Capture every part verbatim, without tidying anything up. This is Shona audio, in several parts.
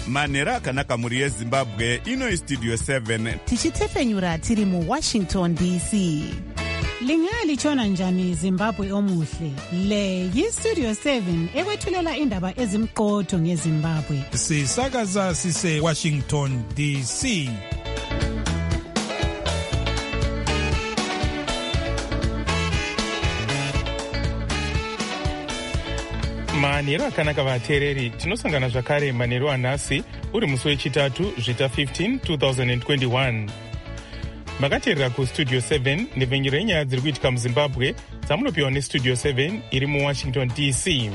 manhero akanaka mhuri yezimbabwe. Ino istudio seven tichitefenyura tiri muwashington D C. Lingalitshona njani Zimbabwe omuhle? Le yistudio seven ekwethulela indaba ezimqotho ngeZimbabwe. Sisakaza sise Washington D C. Manhero akanaka vateereri, tinosangana zvakare manhero anhasi uri musi wechitatu zvita fifteen twenty twenty-one. Makateerera kustudio seven nevhenyero yenyaya dziri kuitika muZimbabwe dzamunopiwa nestudio seven iri muWashington D C.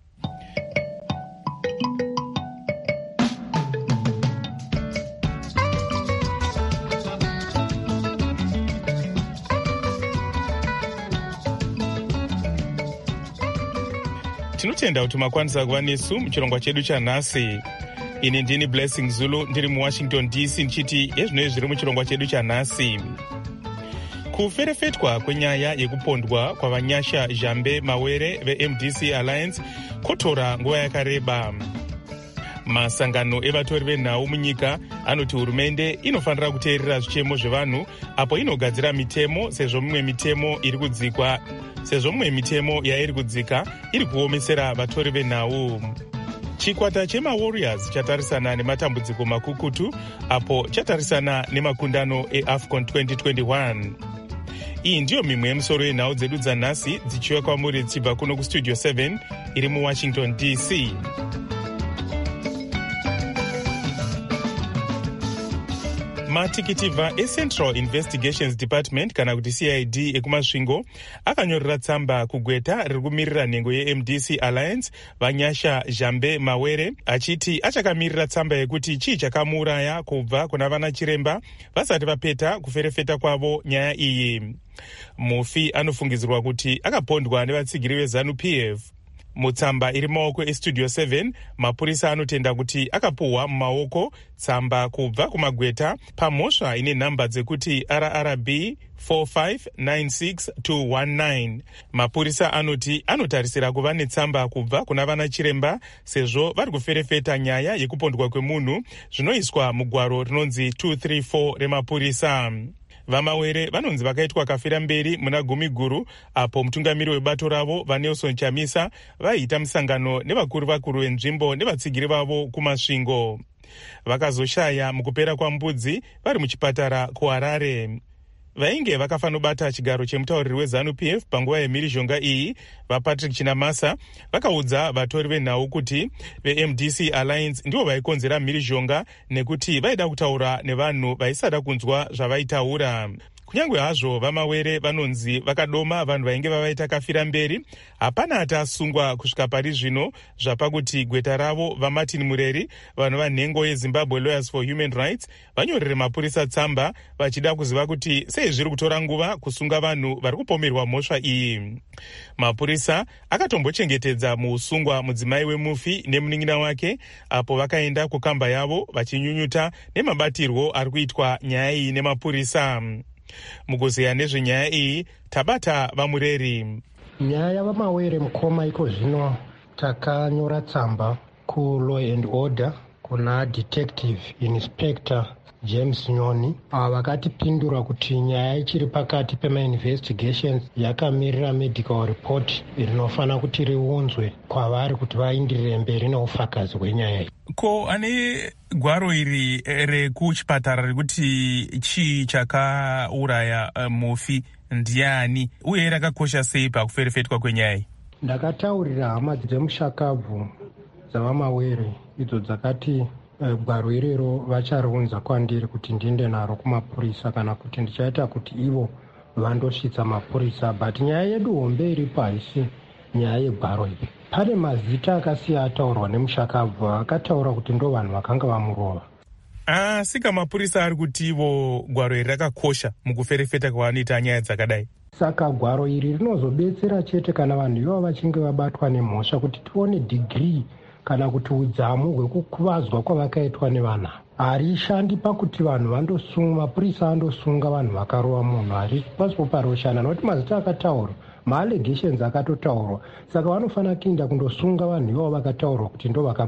Tinotenda kuti makwanisa kuva nesu muchirongwa chedu chanhasi. Ini ndini Blessing Zulu ndiri muWashington D C ndichiti ezvinoi zviri muchirongwa chedu chanhasi. Kuferefetwa kwenyaya yekupondwa kwavanyasha Jambe Mawere veM D C Alliance kotora nguva yakareba. Masangano evatori venhau munyika anoti hurumende inofanira kuteerera zvichemo zvevanhu apo inogadzira mitemo sezvo mimwe mitemo iri kudzikwa sezvo mimwe mitemo yairi kudzika iri kuomesera vatori venhau. Chikwata chemaWarriors chatarisana nematambudziko makukutu apo chatarisana nemakundano eAFCON twenty twenty-one. Iyi ndiyo mimwe yemusoro yenhau dzedu dzanhasi dzichiuya kwamuri dzichibva kuno kustudio seven iri muWashington D C. Matikitivha eCentral Investigations Department kana kuti C I D ekumasvingo akanyorera tsamba kugweta riri kumirira nhengo yeM D C Alliance vanyasha Jambe Mawere achiti achakamirira tsamba yekuti chii chakamuuraya kubva kuna vana chiremba vasati vapeta kuferefeta kwavo nyaya iyi. Mufi anofungidzirwa kuti akapondwa nevatsigiri veZANU P F. Mutsamba iri maoko estudio seven, mapurisa anotenda kuti akapuhwa mumaoko tsamba kubva kumagweta pamhosva ine nhamba dzekuti R R B four five nine six two one nine. Mapurisa anoti anotarisira kuva netsamba kubva kuna vana chiremba sezvo vari kuferefeta nyaya yekupondwa kwemunhu zvinoiswa mugwaro rinonzi two three four remapurisa. VaMawere vanonzi vakaitwa kafira mberi muna gumi guru apo mutungamiri webato ravo vaNelson Chamisa vaita musangano nevakuru vakuru venzvimbo nevatsigiri vavo kumasvingo. Vakazoshaya mukupera kwambudzi vari muchipatara kuHarare. Vainge vakafanobata chigaro chemutauriri weZANU P F panguva yemhirizhonga iyi, vaPatrick Chinamasa vakaudza vatori venhau kuti veM D C Alliance ndivo vaikonzera mhirizhonga nekuti vaida kutaura nevanhu vaisada kunzwa zvavaitaura. Kunyange hazvo vaMawere vanonzi vakadoma vanhu vainge vavaita kafira mberi, hapana atasungwa kusvika pari zvino zvapakuti gweta ravo vaMartin Mureri, vanhu vanhengo yeZimbabwe Lawyers for Human Rights, vanyorere mapurisa tsamba vachida kuziva kuti sei zviri kutora nguva kusunga vanhu vari kupomerwa mhosva iyi. Mapurisa akatombochengetedza muusungwa mudzimai wemufi nemunin'ina wake apo vakaenda kukamba yavo vachinyunyuta nemabatirwo ari kuitwa nyaya iyi nemapurisa. Mukuziya nezvenyaya iyi tabata vaMureri. Nyaya yavaMawere mukoma iko zvino takanyora tsamba kuLaw and Order kuna Detective Inspector James Nyoni vakatipindura kuti nyaya ichiri pakati pemainvestigations, yakamirira medical report rinofana kuti riunzwe kwavari kuti vaindirire mberi neufakazi hwenyaya iyi. Ko ane gwaro iri rekuchipatara rekuti chii chakauraya uh, mufi ndiani uye rakakosha sei pakuferefetwa kwenyaya iyi? Ndakataurira hama dzemushakabvu dzavaMawere idzo dzakati gwaro irero vachariunza kwandiri kuti ndiende naro kumapurisa kana kuti ndichaita kuti ivo vandosvitsa mapurisa. But nyaya yedu hombe iripo haisi nyaya yegwaro iri. Pane mazita akasiya ataurwa nemushakabvu akataura kuti ndo vanhu vakanga vamurova. Asi kamapurisa ari kuti ivo gwaro iri rakakosha mukuferefeta kwavanoita nyaya dzakadai. Saka gwaro iri rinozobetsera chete kana vanhu ivavo vachinge vabatwa nemhosva kuti tione degree kana kuti udzamu hwekukuvadzwa kwavakaitwa nevanhu. Harishandi pakuti vanhu vandosunga, mapurisa andosunga vanhu vakarova munhu, hari pasipo paroshana nokuti mazita akataurwa, ma-allegations akatotaurwa. Saka vanofana kuenda kundosunga vanhu ivavo vakataurwa kuti ndo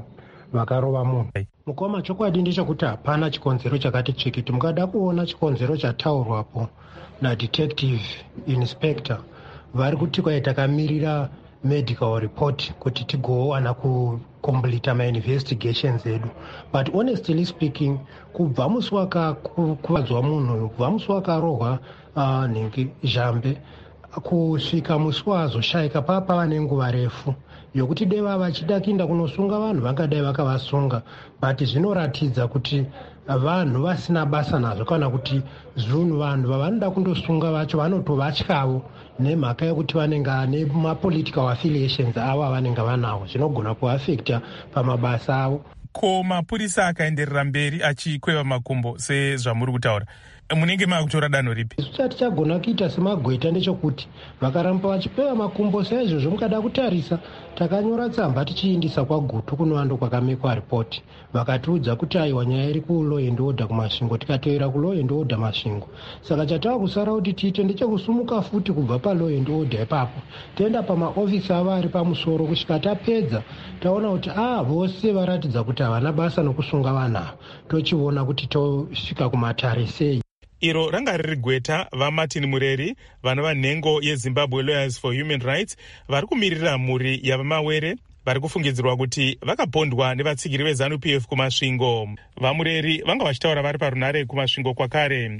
vakarova munhu. Mukoma, chokwadi ndechekuti hapana chikonzero chakati tsvikiti. Mukada kuona chikonzero chataurwapo nadetective inspector vari kuti kwai takamirira medical report kuti tigowana kucomplete mainvestigations edu, but honestly speaking kubva musi wakakuvadzwa munhu, kubva musi wakarohwa uh, nhingi Jambe kusvika musi wazoshayika papa vane nguva refu yokuti deva vachida kuinda kunosunga vanhu vangadai vakavasunga, but zvinoratidza kuti vanhu vasina basa nazvo kana kuti zvinhu vanhu vavanoda kundosunga vacho vanotovatyavo nemhaka yekuti vanenge nemapolitical affiliations avo avanenge vanawo zvinogona kuafecta pamabasa avo. Ko mapurisa akaenderera mberi achikweva makumbo sezvamuri kutaura, munenge makutora danho ripi? Isu chati chagona kuita semagweta ndechekuti vakaramba vachipeva makumbo saizvozvo mukada kutarisa takanyora tsamba tichiindisa kwagutu kunovando kwakamekwa ripoti, vakatiudza kuti aiwa nyaya iri ku law and order kumasvingo, tikatevera ku law and order masvingo. Saka chatava kusara kuti tiite ndechekusumuka futi kubva pa law and order ipapo toenda pamaofisi avo ari pamusoro, kusvika tapedza taona kuti ah vose varatidza kuti havana basa nokusunga vanhu ava, tochiona kuti tosvika kumatare sei. Iro ranga riri gweta vaMartin Mureri vanova nhengo yeZimbabwe Lawyers for Human Rights vari kumirira mhuri yavaMawere vari kufungidzirwa kuti vakapondwa nevatsigiri veZanu P F kumasvingo. VaMureri vanga vachitaura vari parunare kumasvingo kwakare.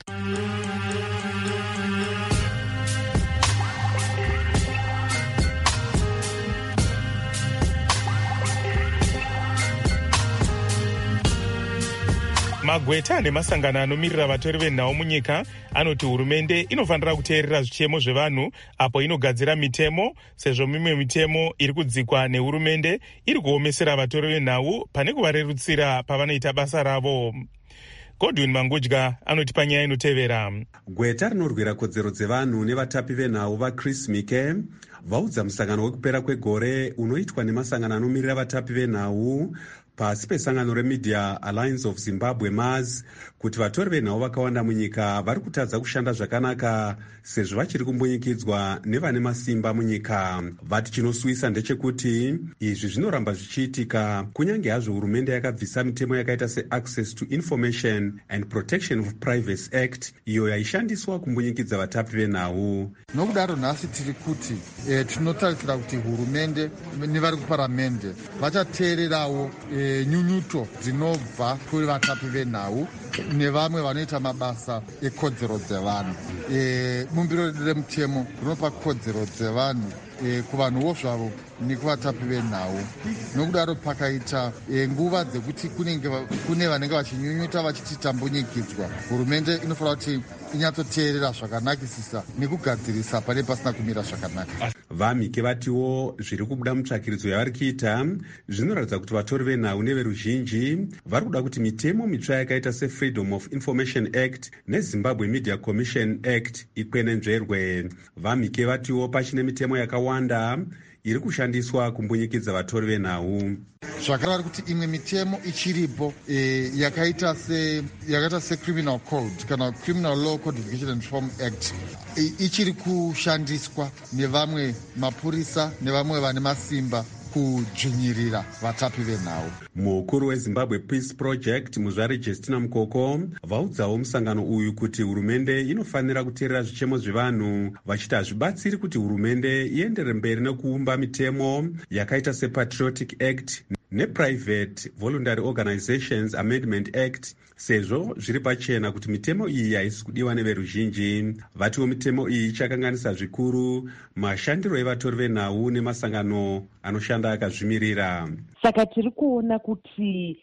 Magweta nemasangano anomirira vatori venhau munyika anoti hurumende inofanira kuteerera zvichemo zvevanhu apo inogadzira mitemo, sezvo mimwe mitemo iri kudzikwa nehurumende iri kuomesera vatori venhau pane kuvarerutsira pavanoita basa ravo. Godwin Mangudya anoti panyaya inotevera. Gweta rinorwira kodzero dzevanhu nevatapi venhau vaChris Mike vaudza musangano wekupera kwegore unoitwa nemasangano anomirira vatapi venhau pasi pesangano reMedia Alliance of Zimbabwe M A Z kuti vatori venhau vakawanda munyika vari kutadza kushanda zvakanaka sezvo vachiri kumbunyikidzwa nevane masimba munyika. Vati chinoswisa ndechekuti izvi zvinoramba zvichiitika kunyange hazvo hurumende yakabvisa mitemo yakaita seAccess to Information and Protection of Privacy Act iyo yaishandiswa kumbunyikidza vatapi venhau. Nokudaro nhasi tiri kuti e, tinotarisira kuti hurumende nevari kuparamende vachateererawo e, nyunyuto dzinobva kuri vatapi venhau nevamwe vanoita mabasa ekodzero dzevanhu. E, bumbiro remutemo rinopa kodzero dzevanhu e, kuvanhuwo zvavo nekuvatapi venhau. Nokudaro pakaita e, nguva dzekuti kunenge kune vanenge vachinyunyuta vachiti tambunyikidzwa, hurumende inofanira kuti inyatsoteerera zvakanakisisa nekugadzirisa pane pasina kumira zvakanaka. VaMike vatiwo zviri kubuda mutsvakiridzo yavari kuita zvinoratidza kuti vatori venhau neveruzhinji vari kuda kuti mitemo mitsva yakaita seFreedom of Information Act neZimbabwe Media Commission Act ikwenenzverwe. VaMike vatiwo pachine mitemo yakawanda iri kushandiswa kumbunyikidza vatori venhau. Zvakarari kuti imwe mitemo ichiripo e, yakaita se yakaita se Criminal Code kana Criminal Law Codification and Reform Act e, ichiri kushandiswa nevamwe mapurisa nevamwe vane masimba kudzvinyirira vatapi venhau. Mukuru weZimbabwe Peace Project Muzvare Justina Mukoko vaudzawo musangano uyu kuti hurumende inofanira kuteerera zvichemo zvevanhu vachiti hazvibatsiri kuti hurumende iendere mberi nekuumba mitemo yakaita sePatriotic Act nePrivate Voluntary Organizations Amendment Act sezvo zviri pachena kuti mitemo iyi haisi kudiwa neveruzhinji. Vatiwo mitemo iyi ichakanganisa zvikuru mashandiro evatori venhau nemasangano anoshanda akazvimirira. Saka tiri kuona kuti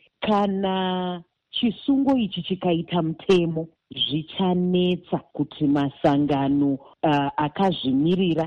kana chisungo ichi chikaita mutemo zvichanetsa kuti masangano uh, akazvimirira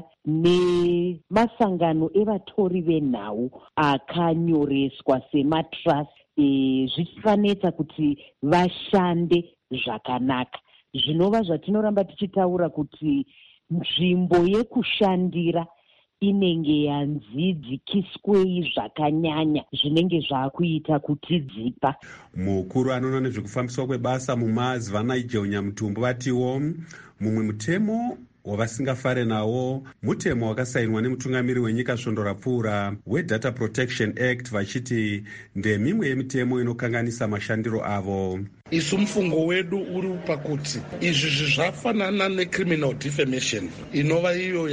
nemasangano evatori venhau akanyoreswa sematrust e, zvichanetsa kuti vashande zvakanaka. Zvinova zvatinoramba tichitaura kuti nzvimbo yekushandira inenge yanzidzikiswei zvakanyanya zvinenge zvakuita kutidzipa. Mukuru anoona nezvekufambiswa kwebasa muMazi vaNigel Nyamutumbo vatiwo mumwe mutemo wavasingafare nawo mutemo wakasainwa nemutungamiri wenyika svondo rapfuura weData Protection Act, vachiti ndemimwe yemitemo inokanganisa mashandiro avo. Isu mufungo wedu uri pakuti izvi zvafanana necriminal defamation inova iyo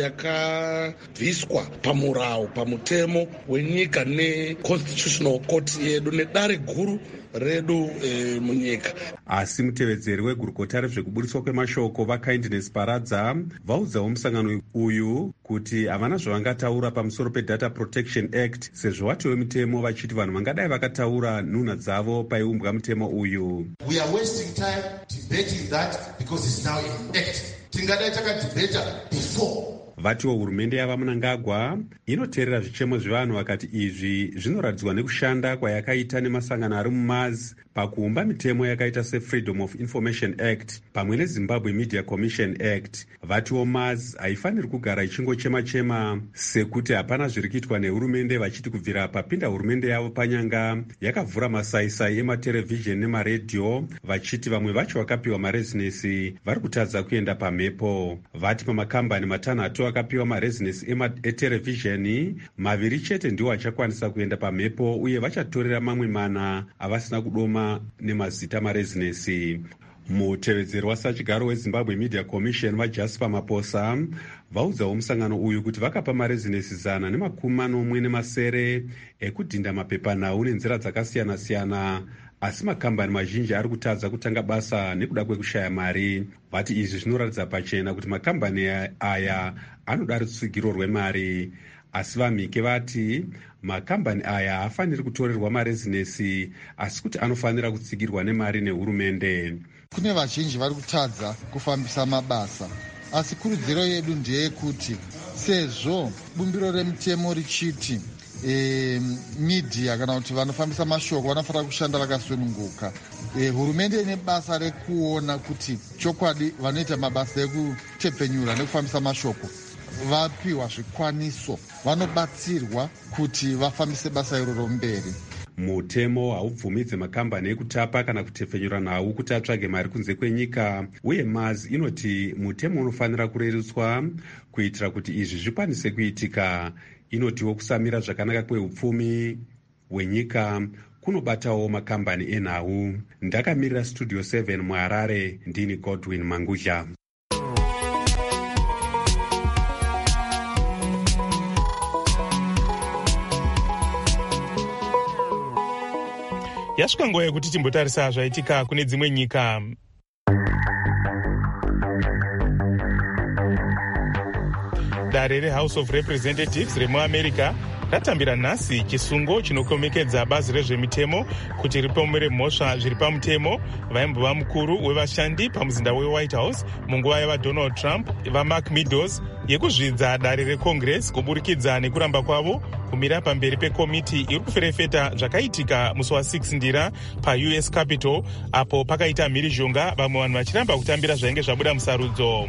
yakabviswa pamurau pamutemo wenyika neconstitutional court yedu nedare guru redu e, munyika. Asi mutevedzeri wegurukota rezvekuburiswa kwemashoko vaKindness Paradza vaudzawo musangano uyu kuti havana zvavangataura pamusoro peData Protection Act sezvo watiwe mitemo, vachiti vanhu vangadai vakataura nhunha dzavo paiumbwa mutemo uyu. We are wasting time debating that because it's now in act. Tingadai takadebata before. Vatiwo hurumende yava Mnangagwa inoteerera zvichemo zvevanhu vakati izvi zvinoratidzwa nekushanda kwayakaita nemasangano ari mumazi pakuumba mitemo yakaita seFreedom of Information Act pamwe neZimbabwe Media Commission Act. Vatiwo mazi haifaniri kugara ichingochema-chema sekuti hapana zviri kuitwa nehurumende, vachiti kubvira papinda hurumende yavo panyanga yakavhura masaisai ematerevhizheni nemaredhiyo, vachiti vamwe vacho vakapiwa marezinesi vari kutadza kuenda pamhepo. Vati pamakambani matanhatu akapiwa marezinesi eterevhizheni, maviri chete ndiwo achakwanisa kuenda pamhepo uye vachatorera mamwe mana avasina kudoma nemazita marezinesi. Mutevedzeri wasachigaro weZimbabwe Media Commission vaJasper Maposa vaudzawo musangano uyu kuti vakapa marezinesi zana nemakumi manomwe nemasere ekudhinda mapepanhau nenzira dzakasiyana-siyana, asi makambani mazhinji ari kutadza kutanga basa nekuda kwekushaya mari. Vati izvi zvinoratidza pachena kuti makambani aya anoda rutsigiro rwemari, asi vamhike vati makambani aya haafaniri kutorerwa marezinesi asi kuti anofanira kutsigirwa nemari nehurumende. Kune vazhinji vari kutadza kufambisa mabasa, asi kurudziro yedu ndeyekuti sezvo bumbiro remutemo richiti E, media kana kuti vanofambisa mashoko vanofanira kushanda vakasununguka. E, hurumende ine basa rekuona kuti chokwadi vanoita mabasa ekutepfenyura nekufambisa mashoko vapiwa zvikwaniso, vanobatsirwa kuti vafambise basa iroro mberi. Mutemo haubvumidze makambani ekutapa kana kutepfenyura nhau kuti atsvage mari kunze kwenyika, uye mazi inoti mutemo unofanira kurerutswa kuitira kuti izvi zvikwanise kuitika. Inotiwo kusamira zvakanaka kweupfumi hwenyika kunobatawo makambani enhau. Ndakamirira Studio seven muHarare, ndini Godwin Mangudya. Yasvika nguva yekuti timbotarisa zvaitika kune dzimwe nyika. Dare reHouse of Representatives remuAmerica ratambira nhasi chisungo chinokomekedza bazi rezvemitemo kuti ripomere mhosva zviri pamutemo vaimbova mukuru wevashandi pamuzinda weWhite House munguva yavaDonald Trump vaMark Meadows yekuzvidza dare reCongress kuburikidza nekuramba kwavo kumira pamberi pekomiti iri kuferefeta zvakaitika musi wa-six ndira paU S Capitol, apo pakaita mhirizhonga vamwe vanhu vachiramba kutambira zvainge zvabuda musarudzo.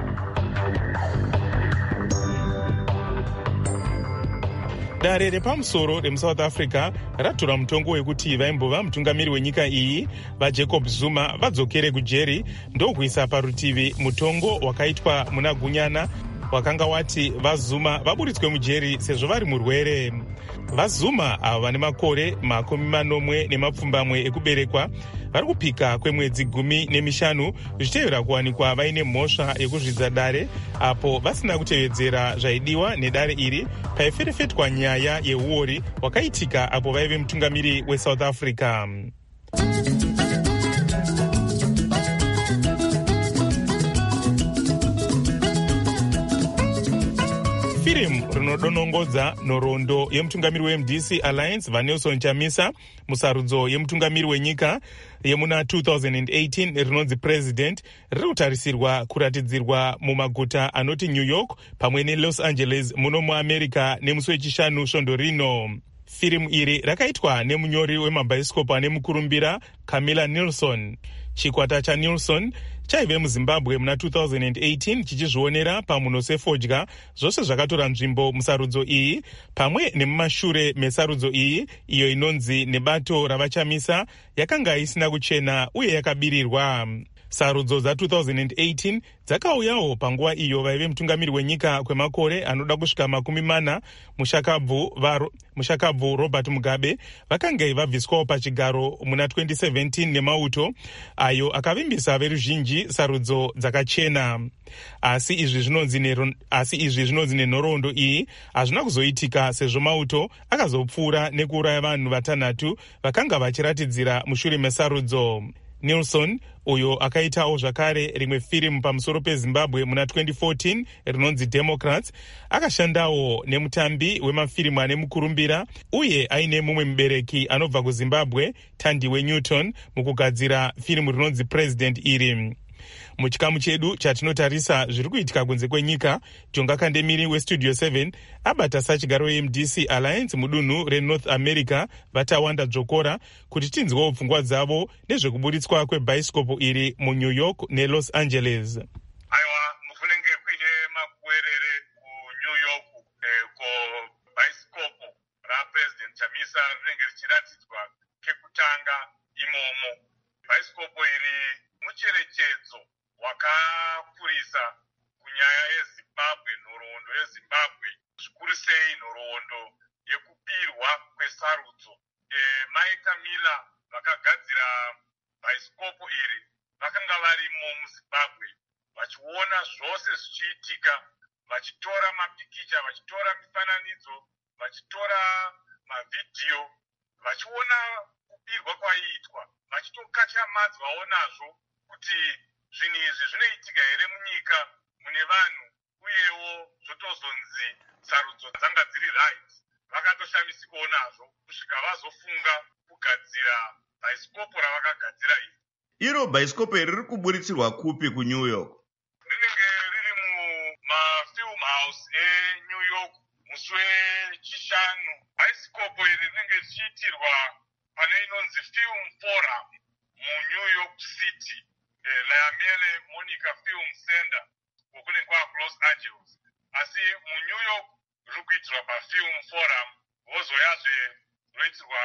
Dare repamusoro remuSouth Africa ratora mutongo wekuti vaimbova mutungamiri wenyika iyi vaJacob Zuma vadzokere kujeri ndokuisa parutivi mutongo wakaitwa muna Gunyana wakanga wati vaZuma vaburitswe mujeri sezvo vari murwere. VaZuma ava vane makore makumi manomwe nemapfumbamwe ekuberekwa vari kupika kwemwedzi gumi nemishanu zvichitevera kuwanikwa vaine mhosva yekuzvidza dare apo vasina kutevedzera zvaidiwa nedare iri paiferefetwa nyaya yeuori wakaitika apo vaive mutungamiri weSouth Africa. Firimu rinodonongodza nhoroondo yemutungamiri weM D C Alliance vaNelson Chamisa musarudzo yemutungamiri wenyika yemuna two thousand eighteen rinonzi President riri kutarisirwa kuratidzirwa mumaguta anoti New York pamwe neLos Angeles muno muAmerica nemusi wechishanu svondo rino. Firimu iri rakaitwa nemunyori wemabhaisikopu ane mukurumbira Camilla Nilsson. Chikwata chaNilsson chaive muZimbabwe muna two thousand eighteen chichizvionera pamuno sefodya zvose zvakatora nzvimbo musarudzo iyi pamwe nemumashure mesarudzo iyi iyo inonzi nebato ravachamisa yakanga isina kuchena uye yakabirirwa. Sarudzo dza two thousand eighteen dzakauyawo panguva iyo vaive mutungamiri wenyika kwemakore anoda kusvika makumi mana mushakabvu varo mushakabvu Robert Mugabe vakanga vabviswawo pachigaro muna twenty seventeen nemauto ayo akavimbisa veruzhinji sarudzo dzakachena. Asi izvi zvinonzi asi izvi zvinonzi nenhoroondo iyi hazvina kuzoitika sezvo mauto akazopfuura nekuuraya vanhu vatanhatu vakanga vachiratidzira mushure mesarudzo. Nilson uyo akaitawo zvakare rimwe firimu pamusoro peZimbabwe muna twenty fourteen rinonzi Democrats akashandawo nemutambi wemafirimu ane mukurumbira uye aine mumwe mubereki anobva kuZimbabwe Thandiwe Newton mukugadzira firimu rinonzi President iri. Muchikamu chedu chatinotarisa zviri kuitika kunze kwenyika, Jonga Kandemiri weStudio seven abata sachigaro yeM D C Alliance mudunhu reNorth America vatawanda dzokora kuti tinzwewo pfungwa dzavo nezvekuburitswa kwebhaisikopo iri muNew York neLos Angeles. Aiwa, mufunenge kuine makuwerere kuNew York eh, ko bhaisikopo raPresident Chamisa rinenge richiratidzwa kekutanga imomo. Bhaisikopo iri mucherechedzo wakapurisa kunyaya yeZimbabwe, nhoroondo yeZimbabwe, zvikuru sei nhoroondo yekupirwa kwesarudzo. E, Mai Kamila vakagadzira bhaisikopo iri vakanga varimo muZimbabwe vachiona zvose zvichiitika, vachitora mapikicha, vachitora mifananidzo, vachitora mavhidhiyo, vachiona kupirwa kwaiitwa, vachitokachamadzwawo nazvo kuti zvinhu izvi zvinoitika here munyika mune vanhu, uyewo zvotozonzi sarudzo dzanga dziri right. Vakatoshamisikawo nazvo kusvika vazofunga kugadzira bhaisikopo ravakagadzira iri. Iro bhaisikopo iri riri kuburitsirwa kupi kuNew York? Rinenge riri mumafilm house eNew York musi wechishanu. Bhaisikopo iri rinenge richiitirwa pane inonzi Film Forum muNew York City, eh, Layamele Monica Film Center ukune kwakuLos Angeles. Asi muNew York riri kuitirwa paFilm Forum, vozoyazve roitirwa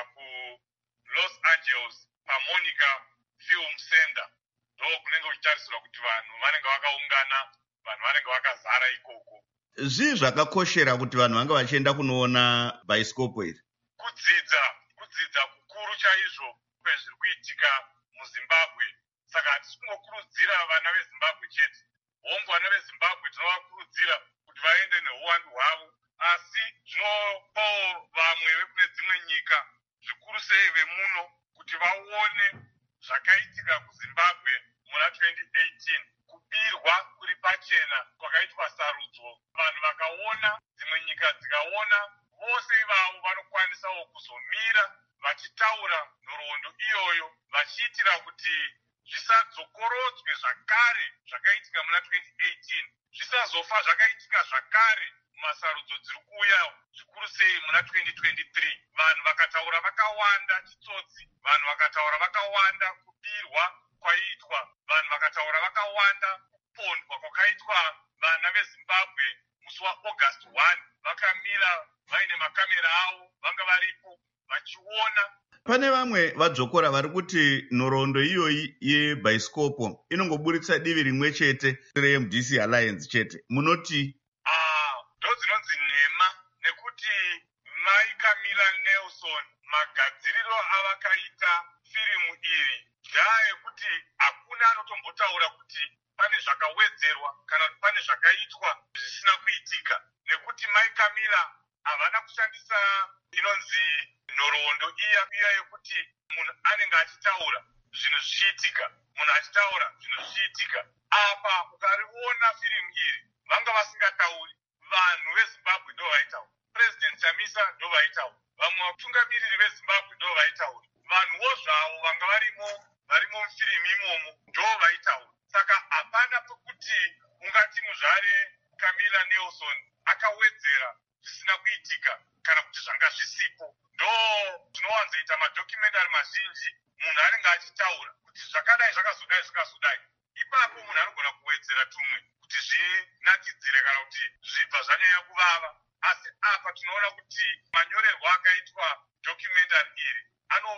kuLos Angeles paMonica Film Center. Ndo kunenge kuchitarisirwa kuti vanhu vanenge vakaungana, vanhu vanenge vakazara ikoko. Zvii zvakakoshera kuti vanhu vange vachienda kunoona bhaisikopo iri? Kudzidza, kudzidza kukuru chaizvo kwezviri kuitika muZimbabwe. Saka hatisi kungokurudzira vana veZimbabwe chete. Hongu vana veZimbabwe tinovakurudzira kuti vaende neuwandu hwavo, asi zvinopawo vamwe vekune dzimwe nyika, zvikuru sei vemuno, kuti vaone zvakaitika kuZimbabwe muna twenty eighteen. Kubirwa kuri pachena kwakaitwa sarudzo, vanhu vakaona, dzimwe nyika dzikaona, vose ivavo vanokwanisawo kuzomira vachitaura nhoroondo iyoyo, vachiitira kuti zvisadzokorodzwe zvakare zvakaitika muna twenty eighteen, zvisazofa zvakaitika zvakare mumasarudzo dziri kuuya zvikuru sei muna twenty twenty-three. Vanhu vakataura vakawanda chitsotsi, vanhu vakataura vakawanda kubirwa kwaiitwa, vanhu vakataura vakawanda kupondwa kwakaitwa vana veZimbabwe musi waAugust one. Vakamira vaine makamera avo, vanga varipo vachiona. Pane vamwe vadzokora vari kuti nhoroondo iyoyi yebhaisikopo inongoburitsa divi rimwe chete reM D C Alliance chete. Munoti? Ah, ndo dzinonzi nhema, nekuti Mai Kamila Nelson magadziriro avakaita firimu iri ndeayekuti hakuna anotombotaura kuti pane zvakawedzerwa kana kuti pane zvakaitwa zvisina kuitika, nekuti Mai Kamila havana kushandisa inonzi nhoroondo iya iya yekuti munhu anenge achitaura zvinhu zvichiitika, munhu achitaura zvinhu zvichiitika. Apa ukariona firimu iri vanga vasingatauri, vanhu veZimbabwe ndo vaitaura, President Chamisa ndo vaitaura, vamwe vatungamiriri veZimbabwe ndo vaitaura, vanhuwo zvavo vanga varimo varimo mufirimu imomo ndo vaitaura. Saka hapana pekuti ungati muzvare Kamila Nelson akawedzera zvisina kuitika kana kuti zvanga zvisipo. Ndo zvinowanzoita madocumentary mazhinji, munhu anenge achitaura kuti zvakadai zvakazodai zvakazodai, ipapo munhu anogona kuwedzera tumwe kuti zvinakidzire kana kuti zvibva zvanyanya kuvava. Asi apa tinoona kuti manyorerwo akaitwa documentary iri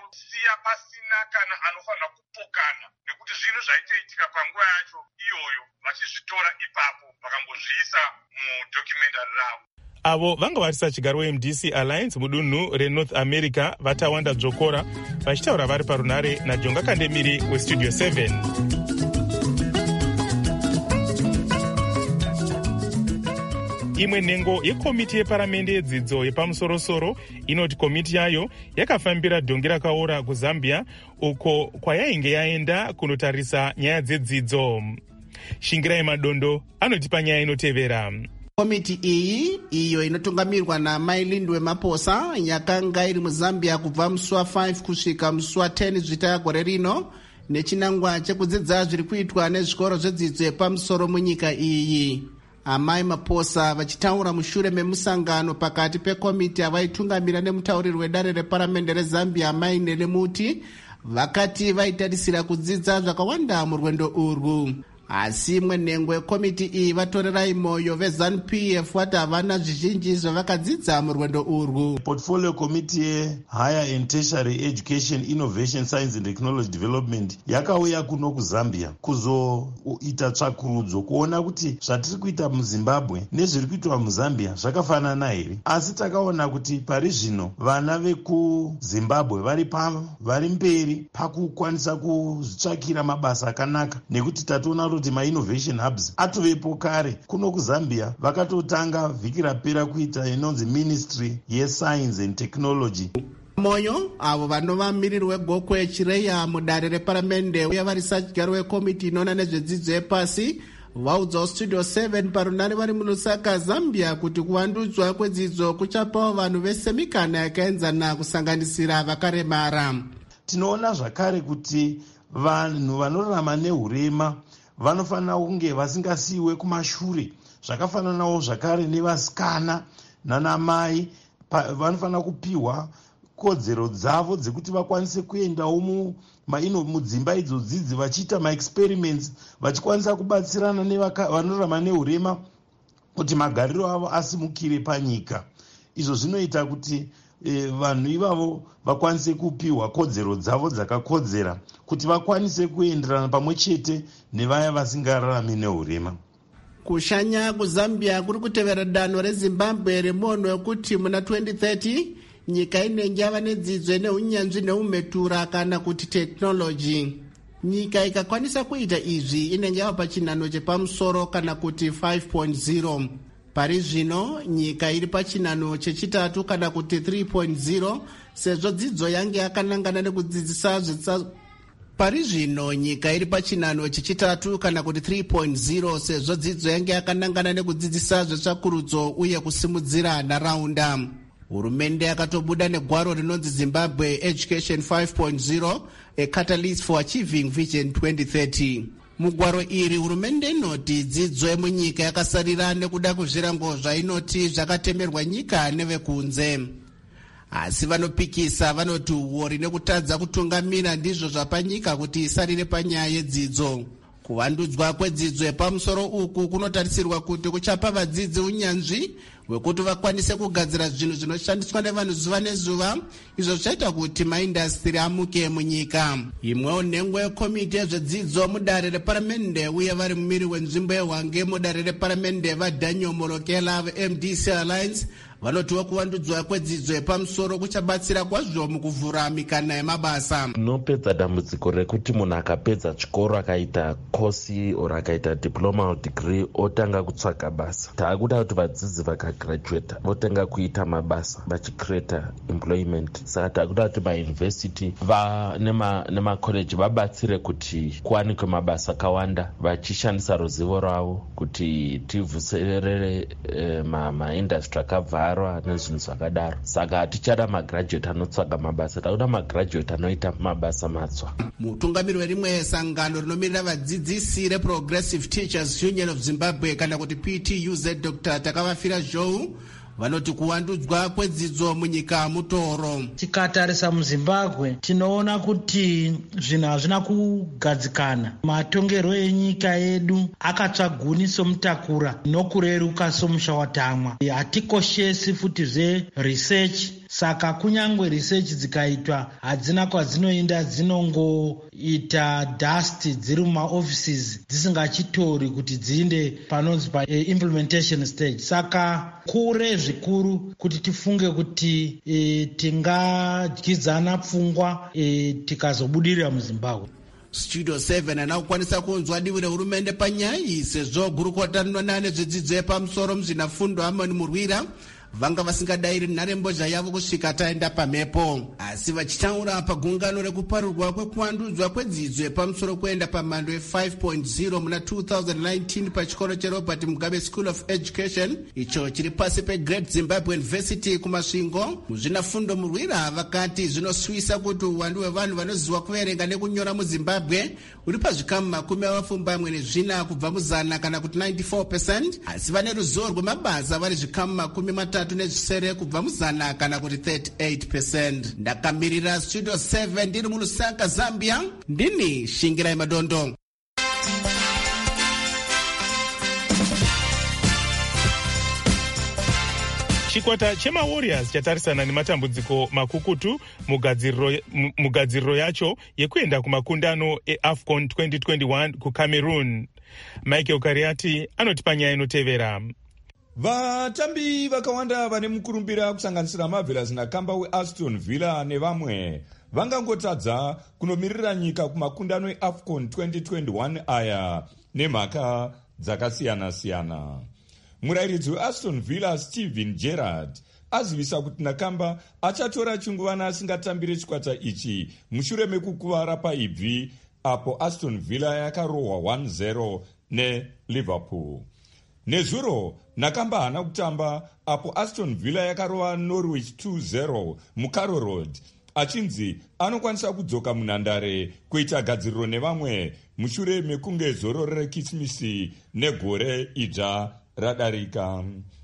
vanosiya pasina kana anofanira kupokana, nekuti zvinhu zvaitoitika panguva yacho iyoyo vachizvitora ipapo vakambozviisa mudhocumentary ravo. Avo vanga varisa chigaro weM D C Alliance mudunhu reNorth America vatawanda dzokora vachitaura vari parunare naJonga Kandemiri weStudio seven. Imwe nhengo yekomiti yeparamende yedzidzo yepamusorosoro inoti komiti yayo yakafambira dhongi rakaora kuZambia uko kwayainge yaenda kunotarisa nyaya dzedzidzo. Shingirai Madondo anotipa nyaya inotevera. Komiti iyi iyo inotungamirwa naMai Lindwe Maposa yakanga iri muZambia kubva musi wa five kusvika musi wa ten zvita gore rino nechinangwa chekudzidza zviri kuitwa nezvikoro zvedzidzo yepamusoro munyika iyi. Amai Maposa vachitaura mushure memusangano pakati pekomiti avaitungamira nemutauriri wedare reparamende reZambia Mai Nelemuti vakati vaitarisira kudzidza zvakawanda murwendo urwu. Asi imwe nhengo yekomiti iyi vatorerai moyo veZANU P F vati havana zvizhinji zvavakadzidza murwendo urwu. Portfolio Committee yeHigher and Tertiary Education, Innovation, Science and Technology Development yakauya kuno kuZambia kuzoita tsvakurudzo kuona kuti zvatiri kuita muZimbabwe nezviri kuitwa muZambia zvakafanana here. Asi takaona kuti pari zvino vana vekuZimbabwe vari pa vari mberi pakukwanisa kuzvitsvakira mabasa akanaka, nekuti tatoona kuti ma-innovation hubs atovepo kare kuno kuZambia. Vakatotanga vhiki rapera kuita inonzi Ministry yeScience and Technology. Moyo avo vanova miriri wegokwe Chireya mudare reparamende uye vari sachigaro wekomiti inoona nezvedzidzo yepasi vaudzawo Studio seven parunare vari muNusaka, Zambia kuti kuvandudzwa kwedzidzo kuchapawo vanhu vese mikana yakaenzana kusanganisira vakaremara. Tinoona zvakare kuti vanhu vanorarama nehurema vanofanira kunge vasingasiyiwe kumashure, zvakafananawo zvakare nevasikana nanamai vanofanira kupiwa kodzero dzavo dzekuti vakwanise kuendawo mudzimba idzodzidzi vachiita maexperiments vachikwanisa kubatsirana nevanorarama nehurema kuti magariro avo asimukire panyika. Izvo zvinoita kuti E, vanhu ivavo vakwanise kupiwa kodzero dzavo dzakakodzera kuti vakwanise kuenderana pamwe chete nevaya vasingararami nehurema. Kushanya kuZambia kuri kutevera danho reZimbabwe remonho yekuti muna twenty thirty nyika inenge yava nedzidzo neunyanzvi neumetura kana kuti technology. Nyika ikakwanisa kuita izvi inenge yava pachinhanho chepamusoro kana kuti five point zero. Pari zvino nyika iri pachinhanho chechitatu kana kuti three point zero sezvo dzidzo yange yakanangana nekudzidzisa zvitsa. Pari zvino nyika iri pachinhanho chechitatu kana kuti three point zero sezvo dzidzo yange yakanangana nekudzidzisa zvetsvakurudzo uye kusimudzira nharaunda. Hurumende yakatobuda negwaro rinonzi Zimbabwe Education five point zero, a catalyst for achieving Vision twenty thirty. Mugwaro iri hurumende inoti dzidzo yemunyika yakasarira nekuda kuzvirango zvainoti zvakatemerwa nyika nevekunze. Asi vanopikisa vanoti uori nekutadza kutungamira ndizvo zvapanyika kuti isarire panyaya yedzidzo. Kuvandudzwa kwedzidzo yepamusoro uku kunotarisirwa kuti kuchapa vadzidzi unyanzvi hwekuti vakwanise kugadzira zvinhu zvinoshandiswa nevanhu zuva nezuva, izvo zvaita kuti maindastri amuke munyika. Imwewo nhengo yekomiti yezvedzidzo mudare reparamende uye vari mumiri wenzvimbo yeHwange mudare reparamende vaDaniel Morokela veM D C Alliance vanotiwa kuvandudzwa kwedzidzo yepamusoro kuchabatsira kwazvo mukuvhura mikana yemabasa. Tinopedza dambudziko rekuti munhu akapedza chikoro akaita kosi or akaita diploma or degree otanga kutsvaga basa. Taakuda kuti vadzidzi vakagraduata votanga kuita mabasa vachicreata employment. Saka taakuda kuti mauniversity nemakoreji vabatsire kuti kuwanikwe mabasa akawanda vachishandisa ruzivo rwavo kuti tivhuserere eh, maindastry akabva nezvinhu zvakadaro. Saka hatichada magraduate anotsvaga mabasa, takuda magraduate anoita mabasa matsva. Mutungamiri werimwe sangano rinomirira vadzidzisi reProgressive Teachers Union of Zimbabwe kana kuti P T U Z Doctor Takavafira Zhou vanoti kuwandudzwa kwedzidzo munyika mutoro. Tikatarisa muZimbabwe tinoona kuti zvinhu hazvina kugadzikana. Matongero enyika yedu akatsvaguni somutakura nokureruka somusha watamwa. Hatikoshesi futi zveresearch saka kunyangwe research dzikaitwa hadzina kwadzinoenda dzinongoita dust dziri mumaoffices dzisingachitori kuti dziinde panonzi paimplementation stage. Saka kure zvikuru kuti tifunge kuti e, tingadyidzana pfungwa e, tikazobudirira muZimbabwe. Studio seven anakukwanisa kunzwa divi rehurumende panyaya iyi sezvo gurukota rinonane zvedzidzo yepamusoro muzvinafundo Amoni Murwira vanga vasingadayiri nharembozha yavo kusvika taenda pamhepo, asi vachitaura pagungano rekuparurwa kwekuvandudzwa kwedzidzo yepamusoro kuenda pamhando ye-five point zero muna two thousand nineteen pachikoro cheRobert Mugabe School of Education icho chiri pasi peGreat Zimbabwe University kumasvingo. Muzvinafundo Murwira vakati zvinosvisa kuti uwandu hwevanhu vanoziva kuverenga nekunyora muZimbabwe uri pazvikamu makumi mapfumbamwe nezvina kubva muzana kana kuti ninety-four percent, asi vane ruzivo rwemabasa vari zvikamu makumi matatu nezvisere kubva muzana kana kuti thirty-eight percent. Ndakamirira Studio seven ndiri muLusaka, Zambia, ndini Shingirai Madondo. Chikwata chemaWarriors chatarisana nematambudziko makukutu mugadziriro, mugadziriro yacho yekuenda kumakundano eAFCON twenty twenty-one kuCameroon. Michael Kariati anotipa nyaya inotevera. Vatambi vakawanda vane mukurumbira kusanganisira Marvelous naKamba weAston Villa nevamwe vangangotadza kunomirira nyika kumakundano eAFCON twenty twenty-one aya nemhaka dzakasiyana-siyana. Murairidzi weAston Villa Steven Gerrard azivisa kuti naKamba achatora chinguvana asingatambire chikwata ichi mushure mekukuvara paibvi apo Aston Villa yakarohwa one zero neLiverpool. Nezuro naKamba hana kutamba apo Aston Villa yakarova Norwich two zero muCarrow Road, achinzi anokwanisa kudzoka munhandare kuita gadziriro nevamwe mushure mekunge zoro rekismisi negore idzva radarika.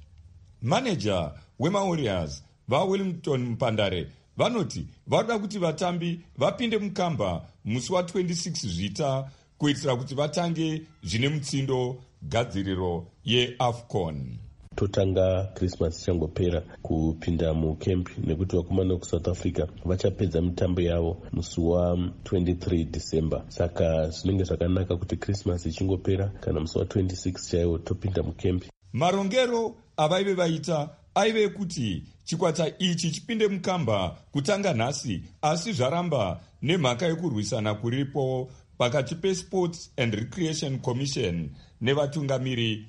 Manager wemaWarriors vaWellington Mpandare vanoti varoda kuti vatambi vapinde mukamba musi wa twenty-six zvita kuitira kuti vatange zvine mutsindo gadziriro yeAFCON. Totanga Christmas changopera kupinda mukemp nekuti vakomana kuSouth Africa vachapedza mitambo yavo musi wa twenty-three December. Saka zvinenge zvakanaka kuti Christmas ichingopera kana musi wa twenty-six chaiwo topinda mukemp. Marongero avaive vaita aive kuti chikwata ichi chipinde mukamba kutanga nhasi, asi zvaramba nemhaka yekurwisana kuripo pakati peSports and Recreation Commission nevatungamiri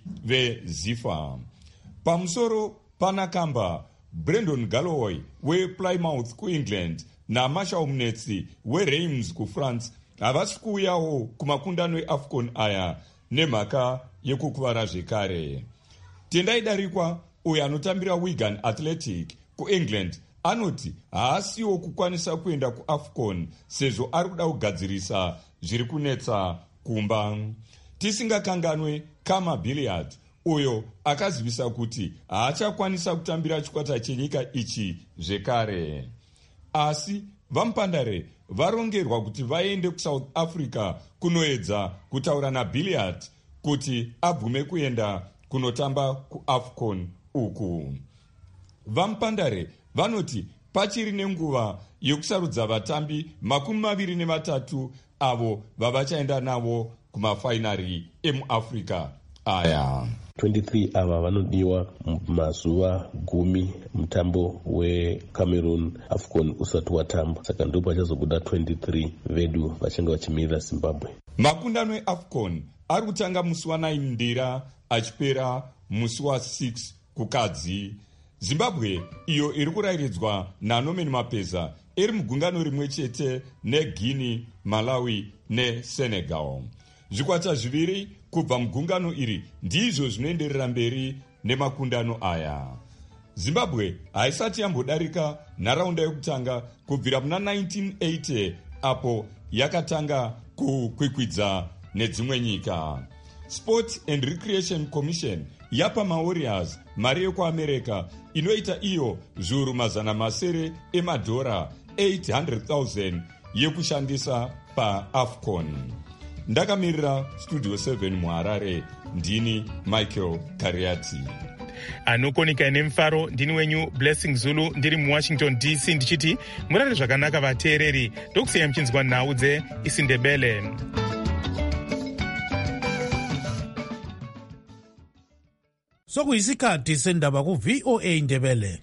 veZIFA. Pamusoro panaKamba, Brendan Galloway wePlymouth kuEngland naMarshall Mnetsi weReims kuFrance havasi kuuyawo kumakundano eAFCON aya nemhaka yekukuvara zvekare. Tendai Darikwa uyo anotambira Wigan Athletic kuEngland anoti haasiwo kukwanisa kuenda kuAFCON sezvo ari kuda kugadzirisa zviri kunetsa kumba. Tisingakanganwe Kama Billiard uyo akazivisa kuti haachakwanisa kutambira chikwata chenyika ichi zvekare. Asi vaMupandare varongerwa kuti vaende kuSouth Africa kunoedza kutaura naBilliard kuti abvume kuenda kunotamba kuAFCON uku. VaMupandare vanoti pachiri nenguva yekusarudza vatambi makumi maviri nevatatu avo vavachaenda navo kumafainari emuAfrica aya. twenty-three ava vanodiwa mazuva gumi mutambo weCameroon AFCON usati watamba, saka ndipo pachazobuda twenty-three vedu vachange vachimirira Zimbabwe. Makundano eAFCON ari kutanga musi wa nine ndira achipera musi wa six kukadzi. Zimbabwe iyo iri kurayiridzwa naNorman Mapeza iri mugungano rimwe chete neGuinea, Malawi neSenegal. Zvikwata zviviri kubva mugungano iri ndizvo zvinoenderera mberi nemakundano aya. Zimbabwe haisati yambodarika nharaunda yekutanga kubvira muna nineteen eighty apo yakatanga kukwikwidza nedzimwe nyika. Sport and Recreation Commission yapa maWarriors mari yekuAmerica inoita iyo zviuru mazana masere emadhora eight hundred thousand yekushandisa paAFCON. Ndakamirira Studio seven muHarare, ndini Michael Kariati. anokonika nemfaro ndini wenyu Blessing Zulu ndiri muWashington D C ndichiti murare zvakanaka vateereri ndokusiya muchinzwa nhau dzeIsindebele. Sokuyisikhathi sendaba ku V O A Ndebele.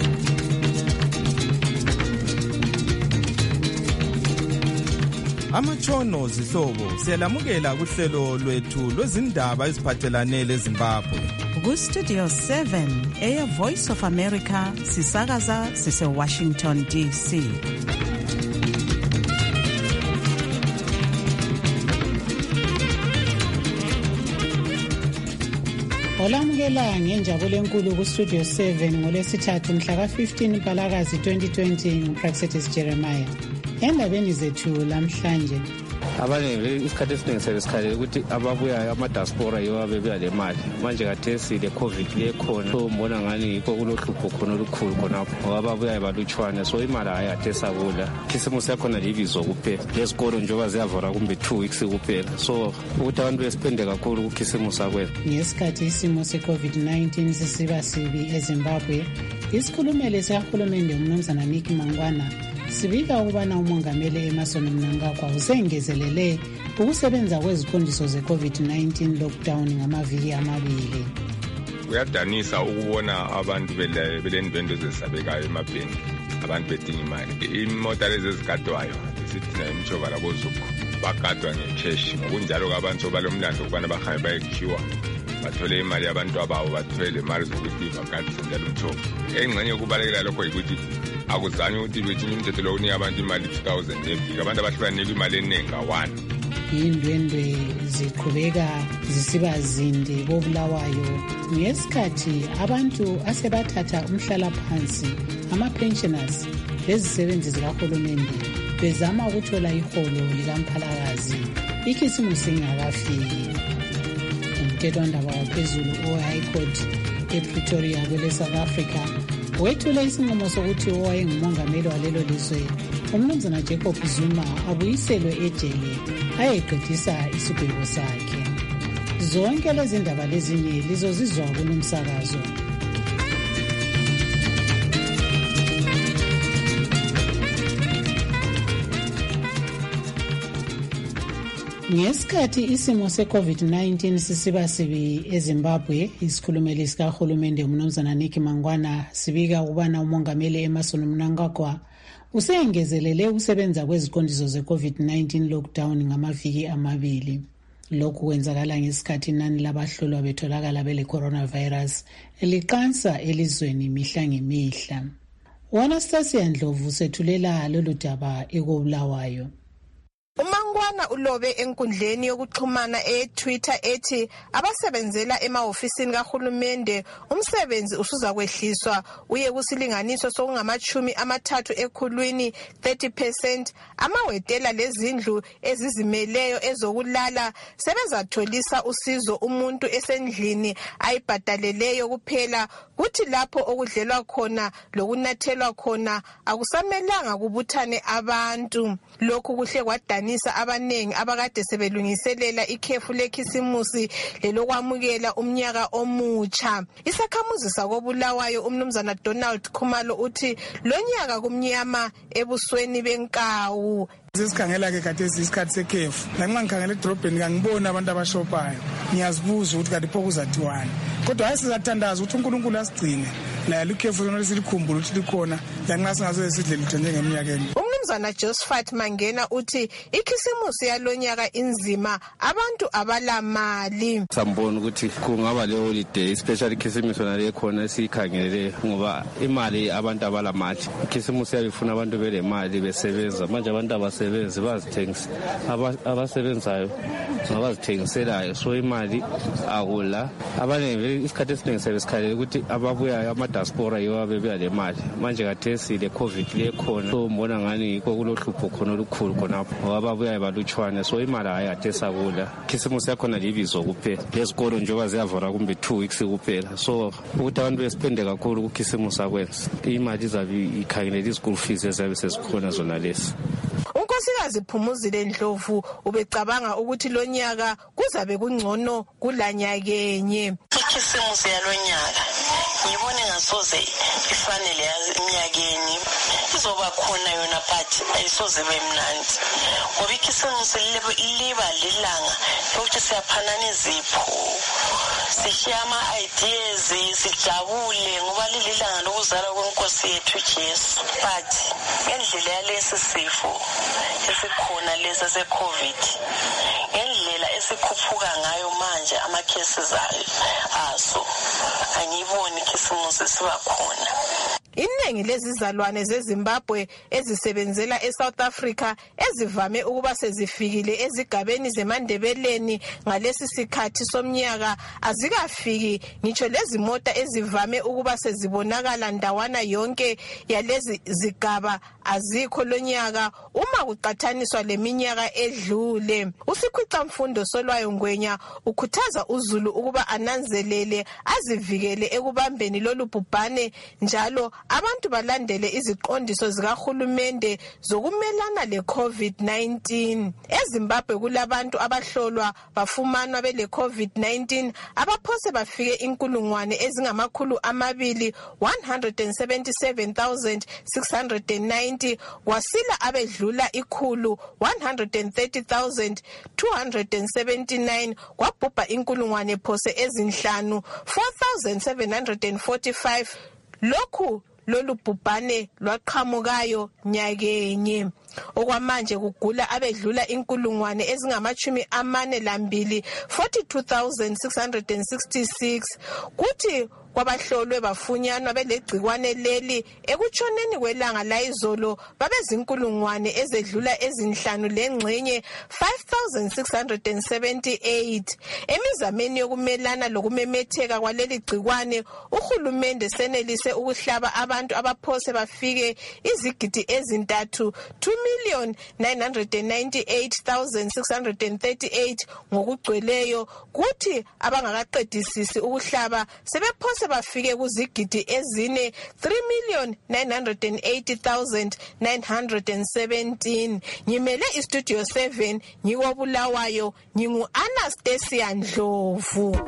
Amatshono zihlobo siyalamukela kuhlelo lwethu lwezindaba eziphathelane leZimbabwe. Ku Studio seven eya Voice of America sisakaza sise Washington D C. Olamukela ngenjabulo enkulu ku Studio seven ngolesithathu mhla ka fifteen Mpalakazi twenty twenty nguPraxetis Jeremiah. Endabeni zethu lamhlanje abaningi isikhathi esiningi sebesikhalela ukuthi ababuya ama-diaspora yiwo abebuya le mali manje kathesi le covid lekhona so mbona ngani yikho kulohlupho khona olukhulu khonapho ngoba ababuyayo balutshwane so imali ayathesabula khisimusi yakhona libizo kuphela lezikolo njengoba ziyavora kumbe two weeks kuphela so ukuthi abantu besiphende kakhulu kukhisimusi akwela. Ngesikhathi isimo se-covid nineteen sisiba sibi eZimbabwe isikhulumeli sikahulumende umnumzana Nick Mangwana sibika ukubana umongameli Emmerson Mnangagwa usengezelele ukusebenza kweziqondiso ze-covid nineteen lockdown ngamaviki amabili. Kuyadanisa ukubona abantu belendwendo ezisabekayo emabhenki abantu bedinga imali. Imota lezi ezigadwayo sithi nayo imjova labozuku bagadwa ngecheshi ngokunjalo abantu balomlando ukubana bahambe bayekhiwa bathole imali yabantu ababo bathole imali zokuthi bagadise njalo umjova. Engxenye kubalekela lokho yikuthi akuzange ukuthi bethinye umthetho lo unika abantu imali two thousand neviki abantu abahlukanika imali eningi ka-one. Indwendwe ziqhubeka zisiba zinde koBulawayo ngesikhathi abantu asebathatha umhlala phansi ama-pensioners lezisebenzi zikahulumende bezama ukuthola iholo likaMphalakazi ikhisimusi ingakafiki. Umthethwandaba waphezulu o-High Court ePretoria kwele South Africa wethule isinqumo sokuthi owayengumongameli walelo lizwe umnumzana Jacob Zuma abuyiselwe ejele ayeqedisa isigwebo sakhe. Zonke lezi ndaba lezinye lizozizwa kunomsakazo. Ngesikhathi isimo se-covid nineteen sisiba sibi eZimbabwe isikhulumeli sikahulumende umnumzana Nick Mangwana sibika ukubana umongameli Emmerson Mnangagwa usengezelele ukusebenza kweziqondiso ze-covid nineteen lockdown ngamaviki amabili. Lokhu kwenzakala ngesikhathi inani labahlolwa betholakala bele coronavirus liqansa elizweni mihla ngemihla. Anastasia Ndlovu sethulela lolu daba ekoBulawayo. uMangwana ulobe enkundleni yokuxhumana e-Twitter ethi abasebenzela emahofisini kahulumende umsebenzi usuza kwehliswa uye kusilinganiso sokungamachumi amathathu ekhulwini thirty percent. Amawetela lezindlu ezizimeleyo ezokulala sebezatholisa usizo umuntu esendlini ayibhadaleleyo kuphela, kuthi lapho okudlelwa khona lokunathelwa khona akusamelanga kubuthane abantu. Lokhu kuhle kwadanisa abanengi abakade sebelungiselela ikhefu lekhisimusi lelokwamukela umnyaka omutsha. Isakhamuzi sakoBulawayo umnumzana Donald Khumalo uthi lonyaka kumnyama ebusweni benkawu. Sesikhangela ke kade isikhathi sekhefu lanxa ngikhangela edrobheni ngangibona abantu abashophayo ngiyazibuza ukuthi kade phokuzathiwani, kodwa hayi sizathandaza ukuthi uNkulunkulu asigcine la likhefu lona lisikhumbula ukuthi likhona lanxa singasoze sidle lutho njengeminyakeni. Umnumzana Josephat Mangena uthi ikhisimusi yalonyaka inzima, abantu abalamali. Sambona ukuthi kungaba le holiday especially ikhisimusi yona lekhona esikhangelele ngoba imali abantu abalamali. Ikhisimusi yabifuna abantu belemali besebenza, manje abantu abase benzi bazithengisa abasebenzayo ngabazithengiselayo so imali akula. Abaningi isikhathi esiningi sebesikhalela ukuthi ababuya ama-diaspora yiwo abebuya le mali manje kathesi le covid lekhona so mbona ngani yikho kulohlupho khona olukhulu khonapho ngoba ababuyayo balutshwane so imali ayathesabula. Khisimusi yakhona libizo kuphela lezikolo njengoba ziyavora kumbe two weeks kuphela so ukuthi abantu besiphende kakhulu kukhisimusi akwenza imali izabe ikhangelela i-school fees eziyabe sezikhona zona lesi. uNkosikazi Phumuzile Ndlovu ubecabanga ukuthi lonyaka kuzabe kungcono kulanyakenye. ikhisimusi yalonyaka ngiyibone ngasoze ifanele eminyakeni izoba khona yona but ayisoze bemnandi ngoba ikhisimusi liba lilanga lokuthi siyaphanana izipho sishiya ama-ideas sijabule ngoba lililanga lokuzalwa kwenkosi yethu Jesu. But ngendlela yalesi sifo esikhona lesa se-COVID, ngendlela esikhuphuka ngayo manje ama-cases aso, angiyiboni ikhisimusi siba khona. Iningi lezizalwane zeZimbabwe ezisebenzela eSouth Africa ezivame ukuba sezifikile ezigabeni zeMandebeleni ngalesi sikhathi somnyaka azikafiki ngitsho lezi mota ezivame ukuba sezibonakala ndawana yonke yalezi zigaba azikho lonyaka uma kuqathaniswa leminyaka edlule. Usikhwica mfundo Solwayo Ngwenya ukhuthaza uZulu ukuba ananzelele azivikele ekubambeni lolu bhubhane njalo abantu balandele iziqondiso zikahulumende zokumelana le-COVID nineteen. EZimbabwe kulabantu abahlolwa bafumanwa bele COVID nineteen abaphose bafike inkulungwane ezingamakhulu amabili one hundred seventy-seven thousand six hundred ninety wasila abedlula ikhulu one hundred thirty thousand two hundred seventy-nine kwabhubha inkulungwane phose ezinhlanu four thousand seven hundred forty-five. Lokhu lolu bhubhane lwaqhamukayo nyakenye. Okwamanje kugula abedlula inkulungwane ezingamachumi amane lambili forty-two thousand six hundred sixty-six kuthi kwabahlolwe bafunyanwa belegcikwane leli ekutshoneni kwelanga layizolo babezinkulungwane ezedlula ezinhlanu lengxenye five thousand six hundred seventy-eight. Emizameni yokumelana lokumemetheka kwaleli gcikwane uhulumende senelise ukuhlaba abantu abaphose bafike izigidi ezintathu two million nine hundred ninety-eight thousand six hundred thirty-eight ngokugcweleyo kuthi abangakaqedisisi ukuhlaba sebephose bafike kuzigidi ezine three million nine hundred eighty thousand nine hundred seventeen. Ngimele istudio seven ngikobulawayo ngingu Anastasia Ndlovu.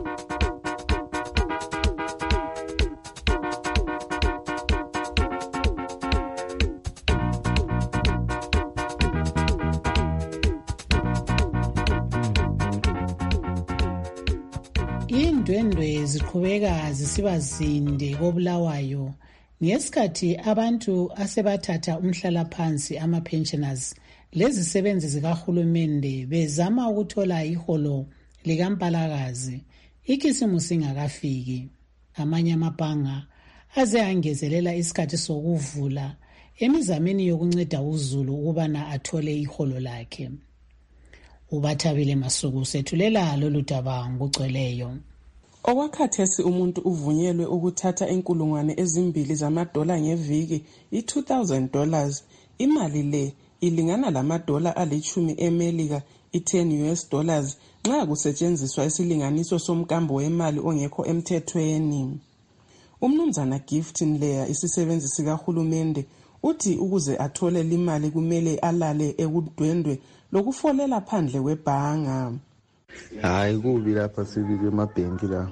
Indwendwe ziqhubeka zisiba zinde kobulawayo ngesikhathi abantu asebathatha umhlala phansi ama-pensioners lezisebenzi zikahulumende bezama ukuthola iholo likampalakazi ikhisimusi ingakafiki. Amanye amabhanga aze angezelela isikhathi sokuvula emizameni yokunceda uZulu ukubana athole iholo lakhe. Ubathabile Masuku sethulela lolu daba ngokugcweleyo. Okwakhathesi umuntu uvunyelwe ukuthatha inkulungwane ezimbili zamadola ngeviki i-two thousand dollars. Imali le ilingana lamadola alichumi eMelika i-ten U S dollars nxa kusetshenziswa isilinganiso somkambo wemali ongekho emthethweni. Umnumzana Gift Nleya isisebenzi sikahulumende uthi ukuze athole limali kumele alale ekudwendwe lokufolela phandle kwebhanga. Hayi kubi lapha sibike emabhenki la.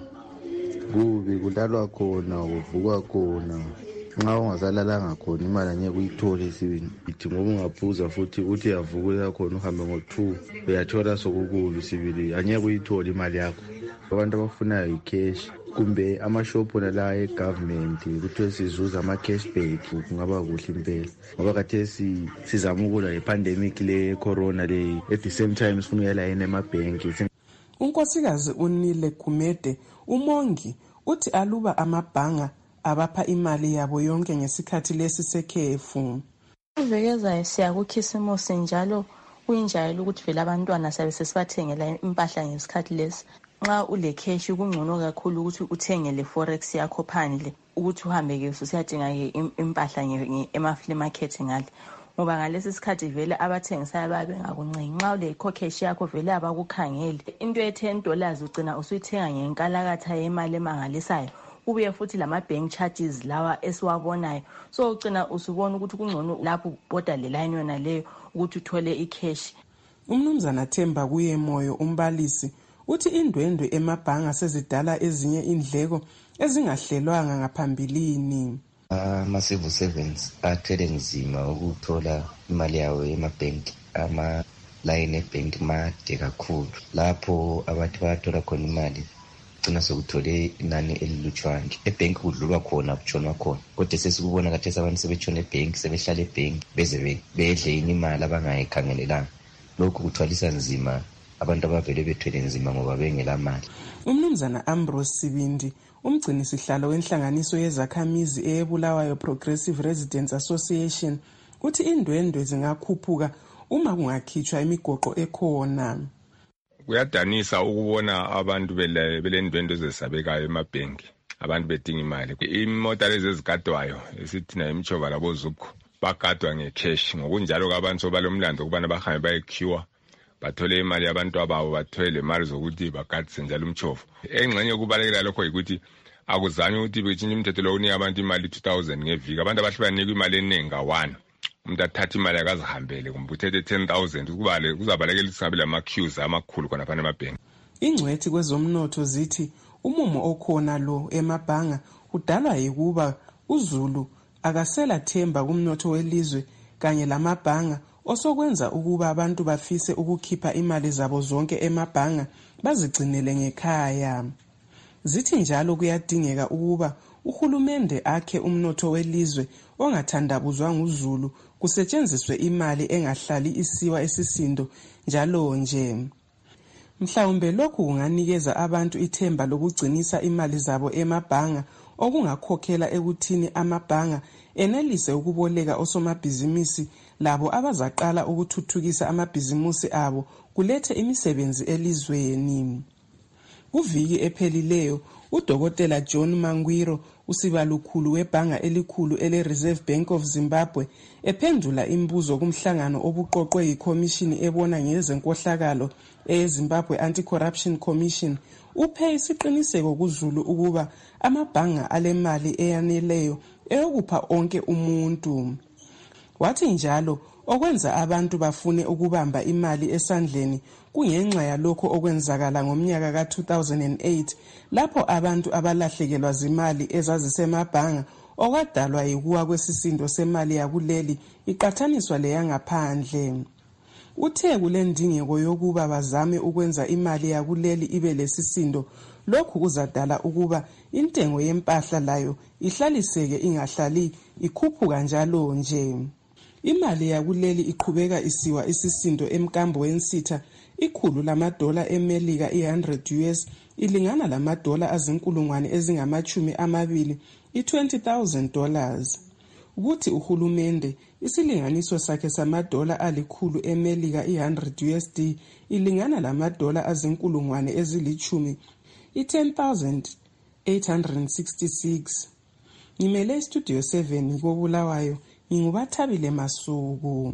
Kubi kulalwa khona kuvukwa khona. Nxa ungasalalanga khona imali angeke uyithole sibini. Ithi ngoba ungaphuza futhi uthi yavuka khona uhambe ngo-two uyathola sokukubi sibili angeke uyithole imali yakho. Abantu abafunayo i-cash kumbe amashophu la e-government kuthiwe sizuza ama-cashback kungaba kuhle impela ngoba khathesi sizama ukulwa le-pandemic le-corona le at the same time sifuna ukuyalayina emabhenki. Unkosikazi uNile Kumede umongi uthi aluba amabhanga abapha imali yabo yonke ngesikhathi lesi sekhefu. Uvekeza siya kukhisimusi njalo kuyinjayelo ukuthi vele abantwana sabe sesibathengela impahla ngesikhathi lesi. Nxa ule cash kungcono kakhulu ukuthi uthenge le forex yakho phandle ukuthi uhambe ke usiyadinga impahla ema-flea market ngale ngoba ngalesi sikhathi vele abathengisayo babe ngakuncengi. Nxa ule cash yakho vele abakukhangeli into ye-ten dollars ugcina usuyithenga ngenkalakatha yemali emangalisayo ubuye futhi lama bank charges lawa esiwabonayo so ugcina usubona ukuthi kungcono lapho boda le line yona leyo ukuthi uthole i-cash. Umnumzana Themba kuye moyo umbalisi uthi indwendwe emabhanga sezidala ezinye indleko ezingahlelwanga ngaphambilini. Ama-civil servants athwele nzima ukuthola imali yawo emabhenki, ama-line ebhenki made kakhulu. Lapho abantu bayathola khona imali gcina sokuthole inani elilutshwane. Ebhenki kudlulwa khona kutshonwa khona, kodwa sesikubona kathesi abantu sebetshona ebhenki, sebehlala ebhenki beze bedle imali abangayikhangelelanga. Lokhu kuthwalisa nzima abantu abavele bethwele nzima ngoba bengela mali. Umnumzana Ambrose Sibindi, umgcini sihlalo wenhlanganiso yezakhamizi eyeBulawayo Progressive Residents Association, uthi indwendwe zingakhuphuka uma kungakhitshwa imigoqo ekhona. Kuyadanisa ukubona abantu belendwendwe ezesabekayo emabhenki, abantu bedinga imali. Imota lezi ezigadwayo esithi na imchova labo zupho bagadwa ngecash, ngokunjalo kabantu sobalomlando ukubana bahambe bayequeue bathole imali yabantu ababo, bathole imali zokuthi bagadise njalo umchovo. Engxenye kubalekela lokho ukuthi akuzange ukuthi bechinje umthetho lo unika abantu imali two thousand ngeviki. Abantu abahlubanikwa imali eningi ka-one, umuntu athatha imali akazihambele kumbe uthethe ten thousand, kubale kuzabalekela isabe lama queues amakhulu khona phana emabhenki. Ingcwethi kwezomnotho zithi umumo okhona lo emabhanga udalwa yikuba uZulu akasela themba kumnotho welizwe kanye lamabhanga, osokwenza ukuba abantu bafise ukukhipha imali zabo zonke emabhanga bazigcinele ngekhaya. Zithi njalo kuyadingeka ukuba uhulumende akhe umnotho welizwe ongathandabuzwa nguZulu, kusetshenziswe imali engahlali isiwa esisindo njalo nje. Mhlawumbe lokhu kunganikeza abantu ithemba lokugcinisa imali zabo emabhanga, okungakhokhela ekuthini amabhanga enelise ukuboleka osomabhizimisi labo abazaqala ukuthuthukisa amabhizimusi abo kulethe imisebenzi elizweni. Kuviki ephelileyo, uDokotela John Mangwiro, usibalukhulu webhanga elikhulu ele Reserve Bank of Zimbabwe, ephendula imibuzo kumhlangano obuqoqwe yikhomishini ebona ngezenkohlakalo eZimbabwe Anti-Corruption Commission, uphe isiqiniseko kuZulu ukuba amabhanga alemali eyaneleyo eyokupha onke umuntu. Wathi njalo okwenza abantu bafune ukubamba imali esandleni kungenxa yalokho okwenzakala ngomnyaka ka two thousand eight, lapho abantu abalahlekelwa zimali ezazisemabhanga okwadalwa yikuwa kwesisindo semali yakuleli iqathaniswa leyangaphandle. Uthe kulendingeko yokuba bazame ukwenza imali yakuleli ibe lesisindo, lokhu kuzadala ukuba intengo yempahla layo ihlaliseke ingahlali ikhuphuka njalo nje. Imali yakuleli iqhubeka isiwa isisindo emkambo wensitha ikhulu lamadola eMelika i one hundred U S ilingana lamadola azinkulungwane ezingamachumi amabili i twenty thousand dollars. Kuthi uhulumende isilinganiso sakhe samadola alikhulu eMelika i one hundred U S D ilingana lamadola azinkulungwane ezilichumi i ten thousand eight hundred sixty-six. Ngimele Studio seven koBulawayo, ngingubathabile Masuku.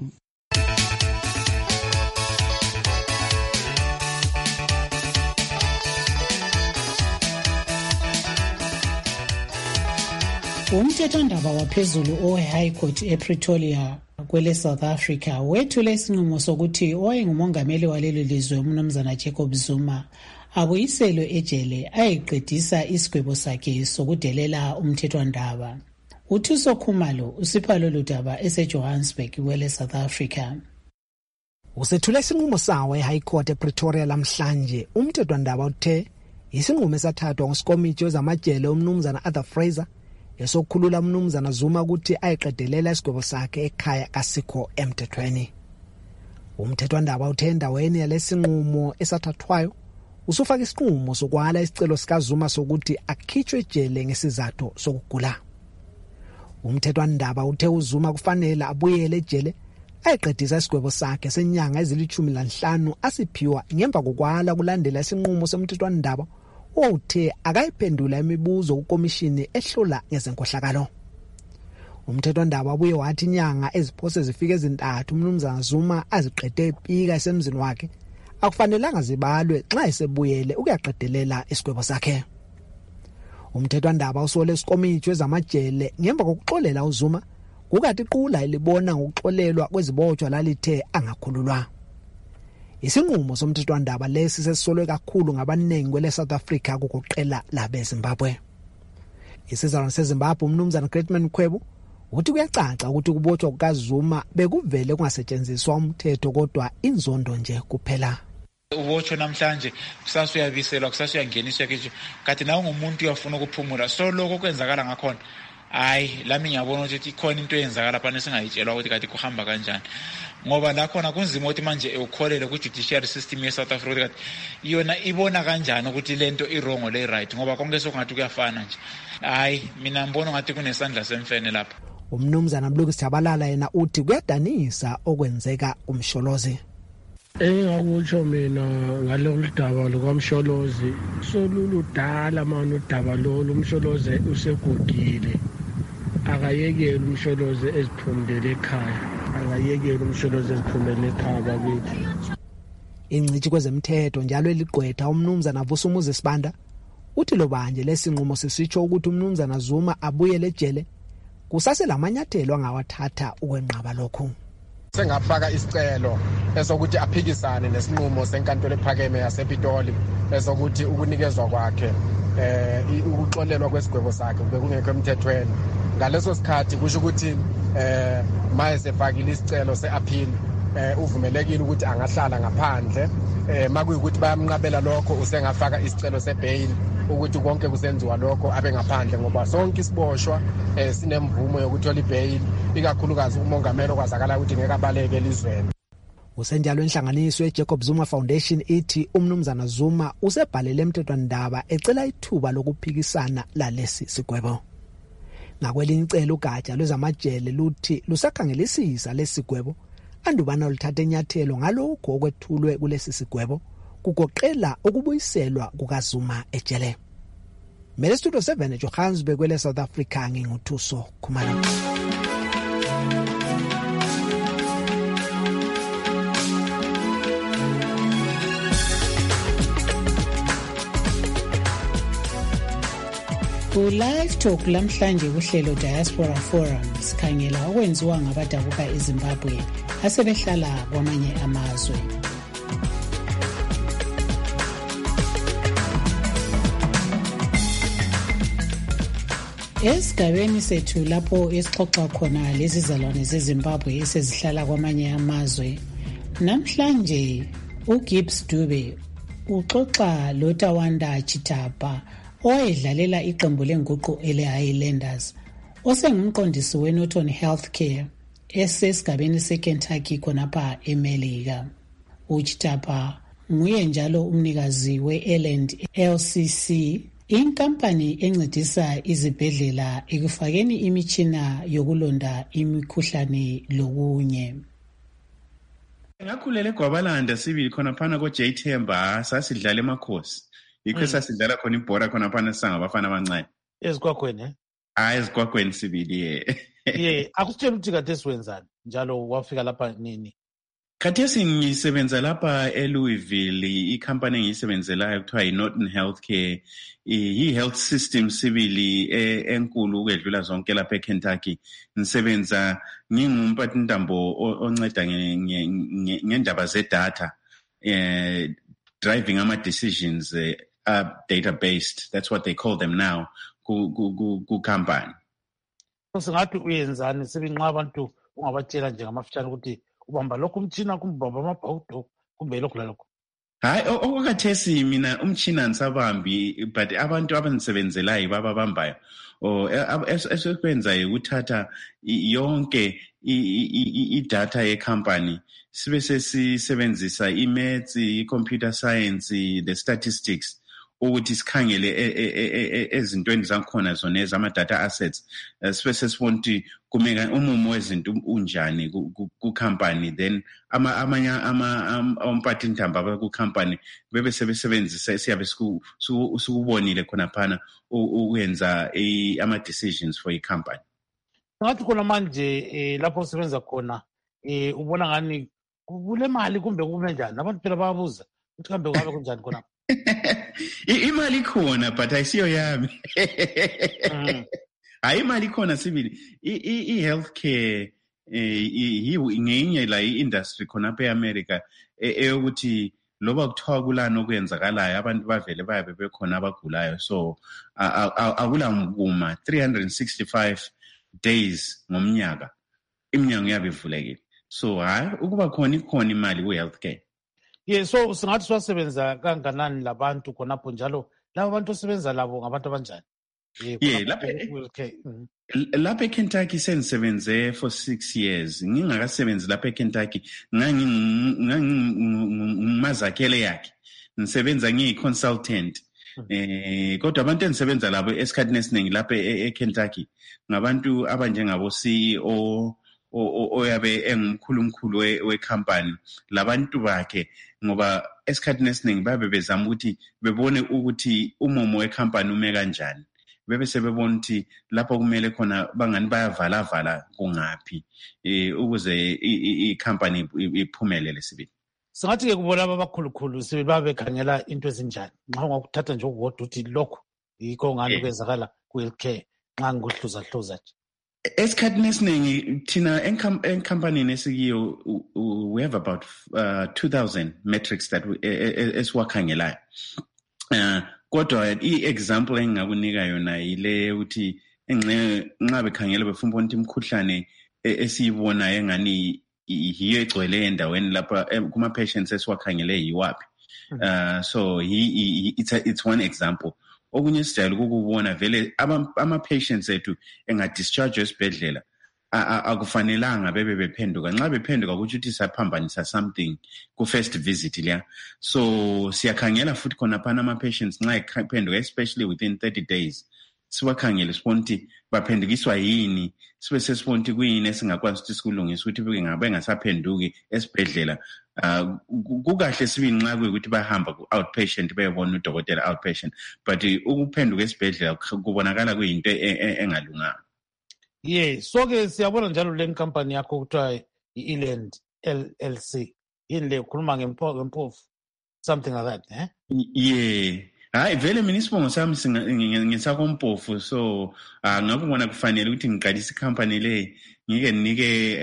Umthethwandaba waphezulu owe-High Court ePretoria kwele South Africa wethule isinqumo sokuthi owayengumongameli walelo lizwe umnumzana Jacob Zuma abuyiselwe ejele ayeqedisa isigwebo sakhe sokudelela umthethwandaba. Uthuso Khumalo usipha lolu daba eseJohannesburg kwele South Africa. Usethule isinqumo sawo eHigh Court ePretoria lamhlanje. Umthethwandaba uthe isinqumo esathathwa ngosikomiti wezamajele umnumzana Arthur Fraser esokhulula umnumzana Zuma ukuthi ayiqedelela isigwebo sakhe ekhaya kasikho emthethweni. Umthethwandaba uthe endaweni yalesinqumo esathathwayo usufaka isinqumo sokwala isicelo sikaZuma sokuthi akhitshwe ejele ngesizathu sokugula. Umthethwandaba uthe uZuma kufanele abuyele ejele ayiqedisa isigwebo sakhe senyanga ezilichumi lanhlanu asiphiwa ngemva kokwala kulandela isinqumo somthethwandaba othe akayiphendula imibuzo kukomishini ehlola ngezenkohlakalo. Umthethwandaba ubuye wathi inyanga eziphose zifike ezintathu umnumzana Zuma aziqede ipika esemzini wakhe akufanelanga zibalwe xa esebuyele ukuyaqedelela isigwebo sakhe. Umthethwandaba usole isikomiti wezamajele ngemva kokuxolela uZuma kukathi iqula elibona ngokuxolelwa kwezibotshwa lalithe angakhululwa. Isinqumo somthethwandaba lesi sesisolwe kakhulu ngabaningi kwele South Africa kugoqela labe Zimbabwe. Isizalwane seZimbabwe umnumzana Greatman Khwebu uthi kuyacaca ukuthi kubotshwa kukaZuma bekuvele kungasetshenziswa umthetho kodwa inzondo nje kuphela. Ubotsho namhlanje kusasa uyabiselwa kusasa uyangeniswa ke kanti nawe ngumuntu uyafuna ukuphumula so lokho kwenzakala ngakhona hayi lami ngiyabona ukuthi ikhona into eyenzakala lapha nesingayitshelwa ukuthi kanti kuhamba kanjani ngoba la khona kunzima ukuthi manje ukholele ku judiciary system ye South Africa yona ibona kanjani ukuthi lento i wrong le right ngoba konke sokungathi kuyafana nje hayi mina ngibona ngathi kunesandla semfene lapha. Umnumzana Mlungisi Jabalala yena uthi kuyadanisa okwenzeka umsholozi. Engakutsho mina ngalolu daba lukaMsholozi soluludala manje udaba lolu umsholozi usegugile akayekele umsholozi eziphumele ekhaya akayekele umsholozi eziphumele ekhaya bakithi. Ingcithi kwezemthetho njalo eliqwetha umnumzana Vusumuzi Sibanda uthi lo banje lesinqumo sisitsho ukuthi umnumzana Zuma abuyele ejele kusase lamanyathelo angawathatha ukwenqaba lokho. Sengafaka isicelo esokuthi aphikisane nesinqumo senkantolo ephakeme yasePitoli esokuthi ukunikezwa kwakhe eh ukuxolelwa kwesigwebo sakhe bekungekho emthethweni. Ngaleso sikhathi kusho ukuthi eh maye sefakile isicelo seappeal eh uvumelekile ukuthi angahlala ngaphandle eh makuyikuthi bayamnqabela lokho usengafaka isicelo sebail ukuthi konke kusenziwa lokho abe ngaphandle ngoba sonke isiboshwa eh sinemvumo yokuthola ibail ikakhulukazi umongameli okwazakala ukuthi ngeke abaleke elizweni. Usenjalo inhlanganiso yeJacob Zuma Foundation ithi umnumzana Zuma usebhalele emthethwandaba ecela ithuba lokuphikisana lalesi sigwebo. Ngakwelinye icelo ugatsha lwezamajele luthi lusakhangelisisa lesigwebo andubana luthatha enyathelo ngalokho okwethulwe kulesi sigwebo kugoqela ukubuyiselwa kukaZuma ejele. Mele Studio seven eJohannesburg kwele South Africa nginguthuso Khumalo. Ku-Live Talk lamhlanje kuhlelo Diaspora Forum sikhangela okwenziwa ngabadabuka eZimbabwe asebehlala kwamanye amazwe. Esigabeni sethu lapho esixoxa khona lezizalwane zeZimbabwe esezihlala kwamanye amazwe, namhlanje uGibbs Dube uxoxa loTawanda Chitapa owayedlalela iqembu lenguqu ele Highlanders osengumqondisi weNorton Healthcare esesigabeni seKentucky khonapha eMelika. uChitapa nguye njalo umnikazi weEland L C C, inkampani encedisa izibhedlela ekufakeni imitshina yokulonda imikhuhlane lokunye. Ngakhulele eGwabalanda sibili khona phana ko J Themba sasidlala emakhosi. Yikho sasidlala khona ibhora khona phana sangabafana abancane. Ezigwagweni eh? Hayi ezigwagweni sibili ye. Ye, akusitshela ukuthi kade siwenzani njalo wafika lapha nini? Khathesi ngisebenza lapha eLouisville, ikhampani engiyisebenzelayo kuthiwa yiNorton Healthcare, i-health system sibili enkulu ukwedlula zonke lapha eKentucky. Ngisebenza ngingumphathintambo onceda ngendaba zedata, eh driving ama decisions uh, uh, data based. That's what they call them now ku ku ku company. Singathi uyenzani sebinqa abantu ungabatshela nje ngamafutshane ukuthi ubamba lokho umtshina kumbamba amabhawudo kumbe lokho lalokho. Hayi okukhathesi mina umtshina nisabambi but abantu abanisebenzelayo bababambayo o esekwenza ukuthatha yonke i-data ye-company sibe sesisebenzisa i-maths, i-computer science, the statistics ukuthi sikhangele ezintweni zakhona zona ezama-data assets sibe sesibona ukuthi kumeka umumo wezinto unjani ku-company then amanye amphathintamba ku-company bebe sebesebenzisa siyabe sikubonile khona phana ukwenza ama-decisions for i-company. Ngathi khona manje lapho usebenza khona ubona ngani kule mali kumbe kume njani? Abantu phela bayabuza ukuthi kambe kwabe kunjani khona? Imali ikhona but ayisiyo yami. Hayi imali ikhona sibili. I-healthcare eh ngenye la i-industry khonapha e-America eyokuthi loba kuthiwa kulani okwenzakalayo abantu bavele bayabe bekhona abagulayo. So akula mkuma three hundred sixty-five days ngomnyaka iminyango yabe ivulekile. So hayi ukuba khona ikhona imali ku-healthcare. Yeah, so singathi siwasebenza kanganani labantu khonapho njalo labo bantu osebenza labo ngabantu abanjani? Yeah, lapha lapha eKentucky sengisebenze for six years. Ngingakasebenzi lapha eKentucky ngangimazakhele yakhe. Ngisebenza ngiyi-consultant. Eh kodwa abantu engisebenza labo esikhathini esiningi lapha eKentucky ngabantu abanjengabo C E O oyabe engumkhulumkhulu we-company labantu bakhe ngoba esikhathini esiningi babe bezama ukuthi bebone ukuthi umomo we-company ume kanjani. Bebe sebebona ukuthi lapho kumele khona bangani bayavala vala kungaphi eh ukuze i-company iphumelele sibili. Singathi ke kubona abakhulukhulu sibili babekhangela into ezinjani nxa ngokuthatha nje ukukodwa uthi lokho yikho ngani kwenzakala ku-healthcare nxa ngikuhluza hluza nje. Esikhathini esiningi thina enkampanini esikiyo we have about uh, two thousand metrics that esiwakhangelayo. Uh, kodwa i-example engingakunika yona yile ukuthi nxa bekhangela befuna ukuthi imikhuhlane esiyibonayo engani yiyo egcwele endaweni lapha kuma-patients esiwakhangele yiwaphi. Uh, so he, it's, a, it's one example. Okunye sijayele ukubona vele ama-patients ethu enga-discharge esibhedlela akufanelanga bebe bephenduka. Nxa bephenduka kutsho ukuthi saphambanisa something ku-first visit leya. So siyakhangela futhi khonaphana ama-patients nxa ephenduka especially within thirty days. Siwakhangele sibona ukuthi baphendukiswa yini, sibe sesibona ukuthi kuyini esingakwazi ukuthi sikulungise ukuthi bengasaphenduki esibhedlela. Uh, kukahle sibili nxa kuyikuthi bahamba ku-outpatient beyobona udokotela outpatient, but ukuphenduka esibhedlela kubonakala kuyinto engalunganga. Yeah, so ke siyabona njalo le company yakho kuthiwa i-Eland L L C yini le ukhuluma ngempofu something like that, eh? Yeah. Hayi vele mina isibongo sami ngisakompofu, so ngakubona kufanele ukuthi ngiqalise icompany le ngike nike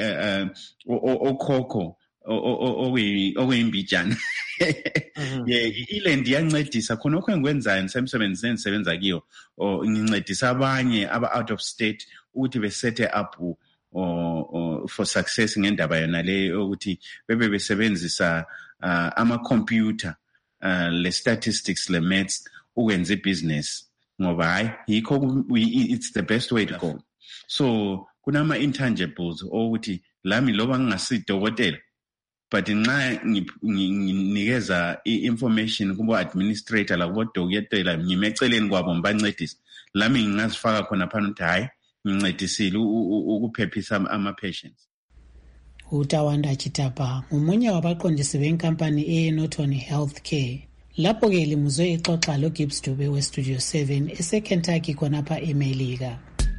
okhokho okuyimbijana. Yeah, i-Eland iyancedisa khonokho engikwenzayo nisemsebenzi engisebenza kiyo ngincedisa abanye aba-out of state ukuthi besethe up for success ngendaba yona le ukuthi bebe besebenzisa ama-computer Uh, le statistics le maths ukwenza business ngoba hayi yikho it's the best way to go. So kunama intangibles ukuthi lami loba ngingasidokotela but nxa nginikeza i-information kubo administrator la kubo dokotela ngimeceleni kwabo ngibancedisa lami ngingazifaka khona phana ukuthi hayi ngincedisile ukuphephisa ama-patients. uTawanda Chitapa ngumunye wabaqondisi benkampani eNorton Healthcare. Lapho-ke limuzwe ixoxa loGibbs Dube weStudio seven eseKentucky khonapha eMelika.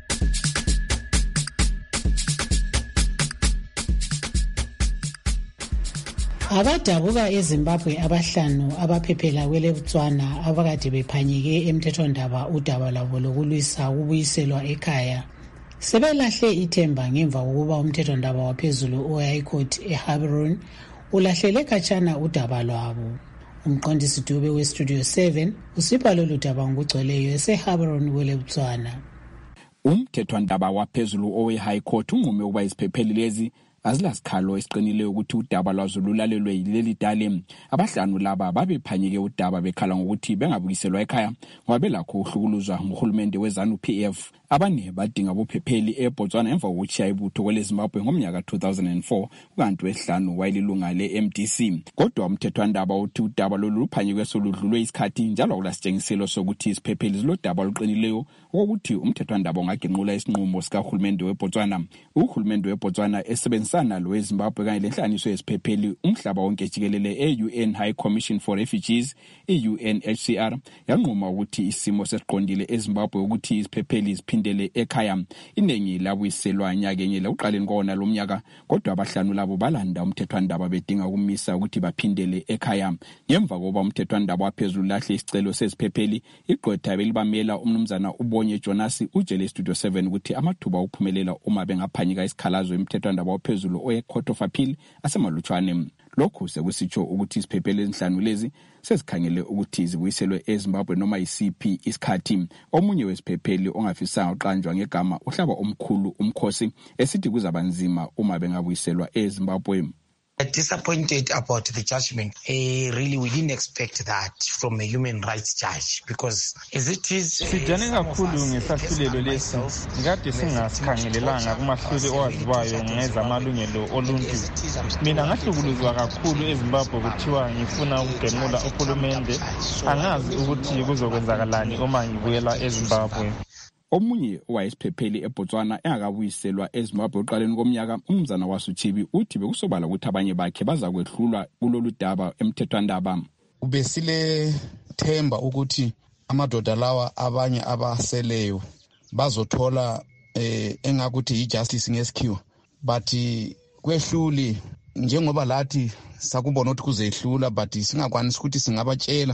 Abadabuka eZimbabwe abahlanu abaphephela kweleBotswana abakade bephanyeke emthethondaba udaba lwabo lokulwisa ukubuyiselwa ekhaya sebelahle ithemba ngemva kokuba umthethondaba waphezulu oHigh Court eHeilbron ulahlele khatshana udaba lwabo. Umqondisi Dube weStudio seven usipha lolu daba ngokugcweleyo eseHeilbron kweleBotswana. Umthethondaba waphezulu oweHigh Court unqume ukuba iziphepheli lezi azilasikhalo esiqinileyo ukuthi udaba lwazo lulalelwe yileli dale. Abahlanu laba babephanyeke udaba bekhala ngokuthi bengabuyiselwa ekhaya ngoba belakho uhlukuluzwa nguhulumende weZANU P F. Abane badinga ubuphepheli eBotswana emva kokuthi ibutho kweleZimbabwe ngomnyaka two thousand four ukanti wesihlanu wayelilunga le-M D C. Kodwa umthethwandaba uthi udaba lolu luphanyekwe soludlulwe isikhathi njalo akulasitshengiselo sokuthi isiphepheli zilodaba luqinileyo ukuthi umthethwandaba ungagenqula isinqumo sikahulumende weBotswana. Uhulumende weBotswana esebenzisana lo weZimbabwe kanye lenhlaniso yesiphepheli umhlaba wonke jikelele e-U N High Commission for Refugees i-U N H C R yanquma ukuthi isimo sesiqondile eZimbabwe ukuthi isiphepheli baphindele ekhaya. Iningi labuyiselwa nyakenye lekuqaleni kona lomnyaka, kodwa abahlanu labo balanda umthethwandaba bedinga ukumisa ukuthi baphindele ekhaya. Ngemva kokuba umthethwandaba waphezulu lahle isicelo seziphepheli, igqwetha belibamela umnumzana Ubonye Jonas ujele Studio seven ukuthi amathuba okuphumelela uma bengaphanyika isikhalazo emthethwandaba waphezulu oye Court of Appeal asemalutshwane. Lokhu sekusitsho ukuthi isiphepheli ezinhlanu lezi sezikhangele ukuthi zibuyiselwe eZimbabwe noma yisiphi isikhathi. Omunye wesiphepheli ongafisanga uqanjwa ngegama uhlaba omkhulu umkhosi esithi kuzabanzima uma bengabuyiselwa eZimbabwe. Disappointed about the judgment. Uh, really, we didn't expect that from a human rights judge because as it is. Sijane kakhulu ngesahlulelo lesi ngikade singasikhangelelanga kumahluli owaziwayo ngezamalungelo oluntu. Mina ngahlukuluzwa kakhulu eZimbabwe kuthiwa ngifuna ukugenqula uhulumende, angazi ukuthi kuzokwenzakalani uma ngibuyela eZimbabwe. Omunye owayesiphepheli eBotswana engakabuyiselwa eZimbabwe uqaleni komnyaka, umnumzana waSuchibi uthi bekusobala ukuthi abanye bakhe baza kwehlulwa kulolu daba emthethwandaba. Ubesile themba ukuthi amadoda lawa abanye abaseleyo bazothola eh, engakuthi ijustice ngesikhiwa, but kwehluli njengoba lathi sakubona ukuthi kuzehlula, but singakwanisi ukuthi singabatshela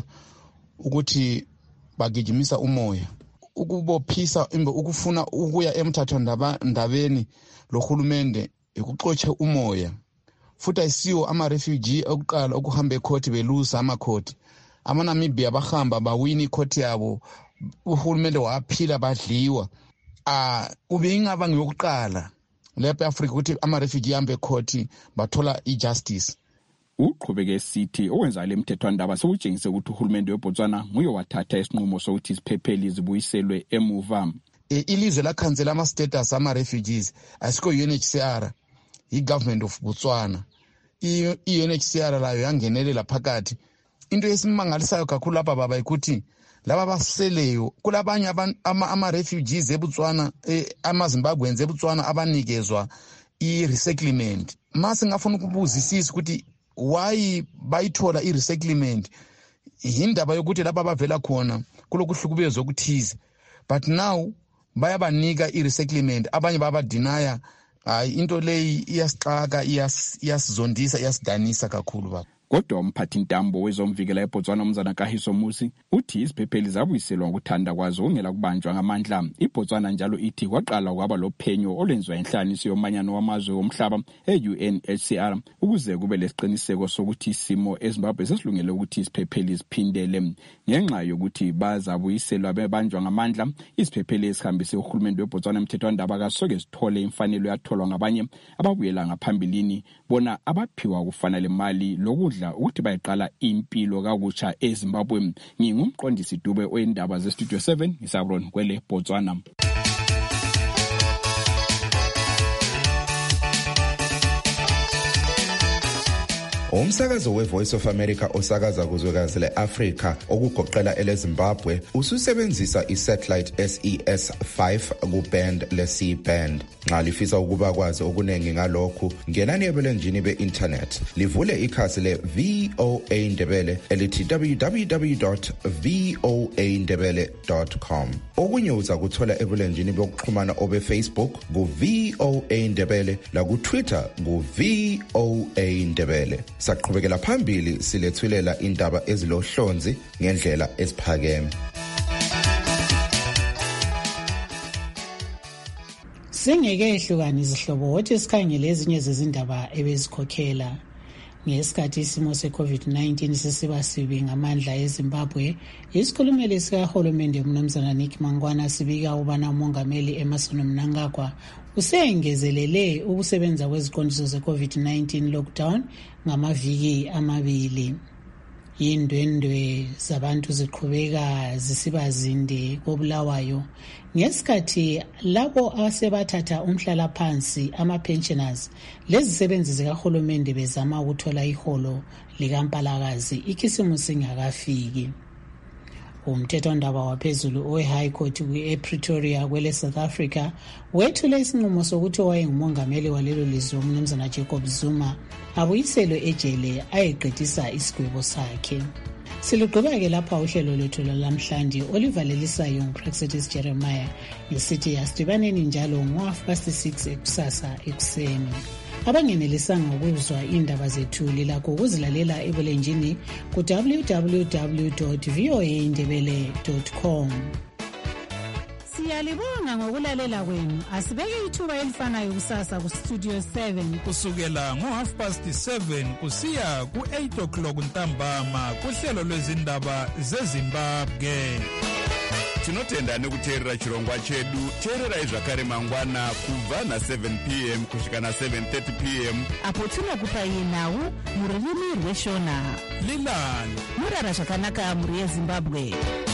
ukuthi bagijimisa umoya. Ukubophisa imbe ukufuna ukuya emthathwandaba ndabeni lohulumende ikuxotshe umoya. Futhi ayisiyo ama refugee okuqala ukuhamba ecourt belusa ama court. Ama Namibia bahamba bawini icourt yabo, uhulumende waphila badliwa. Ah ube ingaba ngiyokuqala lapha eAfrika ukuthi ama refugee hambe ecourt bathola ijustice. Uqhubeke esithi owenza le mthethwandaba sewutshengise ukuthi uhulumende weBotswana nguye wathatha isinqumo sokuthi isiphepheli zibuyiselwe emuva. E, ilizwe lakhansela ama status ama refugees asiko U N H C R, i-government of Botswana. I-U N H C R layo yangenelela phakathi. Into esimangalisayo kakhulu lapha baba ukuthi laba baseleyo kulabanye ama, ama refugees eBotswana, e, ama Zimbabweans eBotswana abanikezwa i-resettlement. Mase ngafuna ukubuzisisa ukuthi why bayithola i-resettlement indaba yokuthi lapha bavela khona kulokuhlukubezo okuthize, but now bayabanika i-resettlement, abanye baba deny. Hayi into leyi iyasixaka, iyasizondisa, iyasidanisa kakhulu baba. Kodwa umphathi ntambo wezomvikela eBotswana umnumzana Kahiso Musi uthi iziphepheli zabuyiselwa ngokuthanda kwazo ongela kubanjwa ngamandla. iBotswana njalo ithi kwaqala kwaba lophenyo olwenziwa enhlanganiso yomanyano wamazwe womhlaba e-U N H C R ukuze kube lesiqiniseko sokuthi isimo eZimbabwe sesilungele ukuthi iziphepheli ziphindele. Ngenxa yokuthi bazabuyiselwa bebanjwa ngamandla, iziphepheli ezihambise uhulumende weBotswana emthethwandaba kasoke sithole imfanelo yatholwa ngabanye ababuyela ngaphambilini, bona abaphiwa kufanele imali lokudla ukuthi bayiqala impilo kakutsha eZimbabwe. Ngingumqondisi Dube oyindaba ze Studio seven ngisabron kwele Botswana. Umsakazo weVoice of America osakaza kuzwekazi leAfrika okugoqela eleZimbabwe ususebenzisa isatellite S E S five kuband le-C band. Nxa lifisa ukuba kwazi okunengi ngalokhu, ngenani ebulenjini be-internet livule ikhasi le-V O A Ndebele elithi w w w dot v o a ndebele dot com. Okunye uza kuthola ebulenjini bokuxhumana obe-Facebook ku-V O A Ndebele laku-Twitter ku-V O A Ndebele. Saqhubekela phambili silethulela indaba ezilohlonzi ngendlela esiphakeme. Singeke ehlukani izihlobo wothi sikhangele ezinye zezindaba ebezikhokhela. Ngesikhathi isimo se-COVID nineteen sisiba sibi ngamandla eZimbabwe, isikhulumeli sikahulumende umnumzana Nick Mangwana sibika ubana umongameli Emmerson Mnangagwa usengezelele ukusebenza kweziqondiso ze-COVID nineteen lockdown ngamaviki amabili. Indwendwe zabantu ziqhubeka zisiba zinde koBulawayo ngesikhathi labo asebathatha umhlala phansi ama-pensioners lezisebenzi zikahulumende bezama ukuthola iholo likampalakazi ikhisimusi ingakafiki. Umthethwandaba waphezulu owe-High Court e-Pretoria kwele South Africa wethule isinqumo sokuthi owayengumongameli walelo lizwe umnumzana Jacob Zuma abuyiselwe ejele ayeqedisa isigwebo sakhe. Silugqiba-ke lapha uhlelo lwethu lwalamhlanje olivalelisayo nguPraxedis Jeremiah ngesithi asidibaneni njalo ngo-half past six ekusasa ekuseni. Abangenelisanga ukuzwa indaba zethu lilakho ukuzilalela ebulenjini ku w w w dot v o a indebele dot com. Siyalibonga ngokulalela kwenu. Asibeke ithuba elifanayo kusasa ku Studio seven kusukela ngo-half past seven kusiya ku-eight o'clock ntambama kuhlelo lwezindaba zeZimbabwe. Tinotenda nekuteerera chirongwa chedu. Teererai zvakare mangwana kubva na seven p m kusvika na seven thirty p m apo tinokupai nhau mururimi rweshona. Lilani murara zvakanaka muri yeZimbabwe.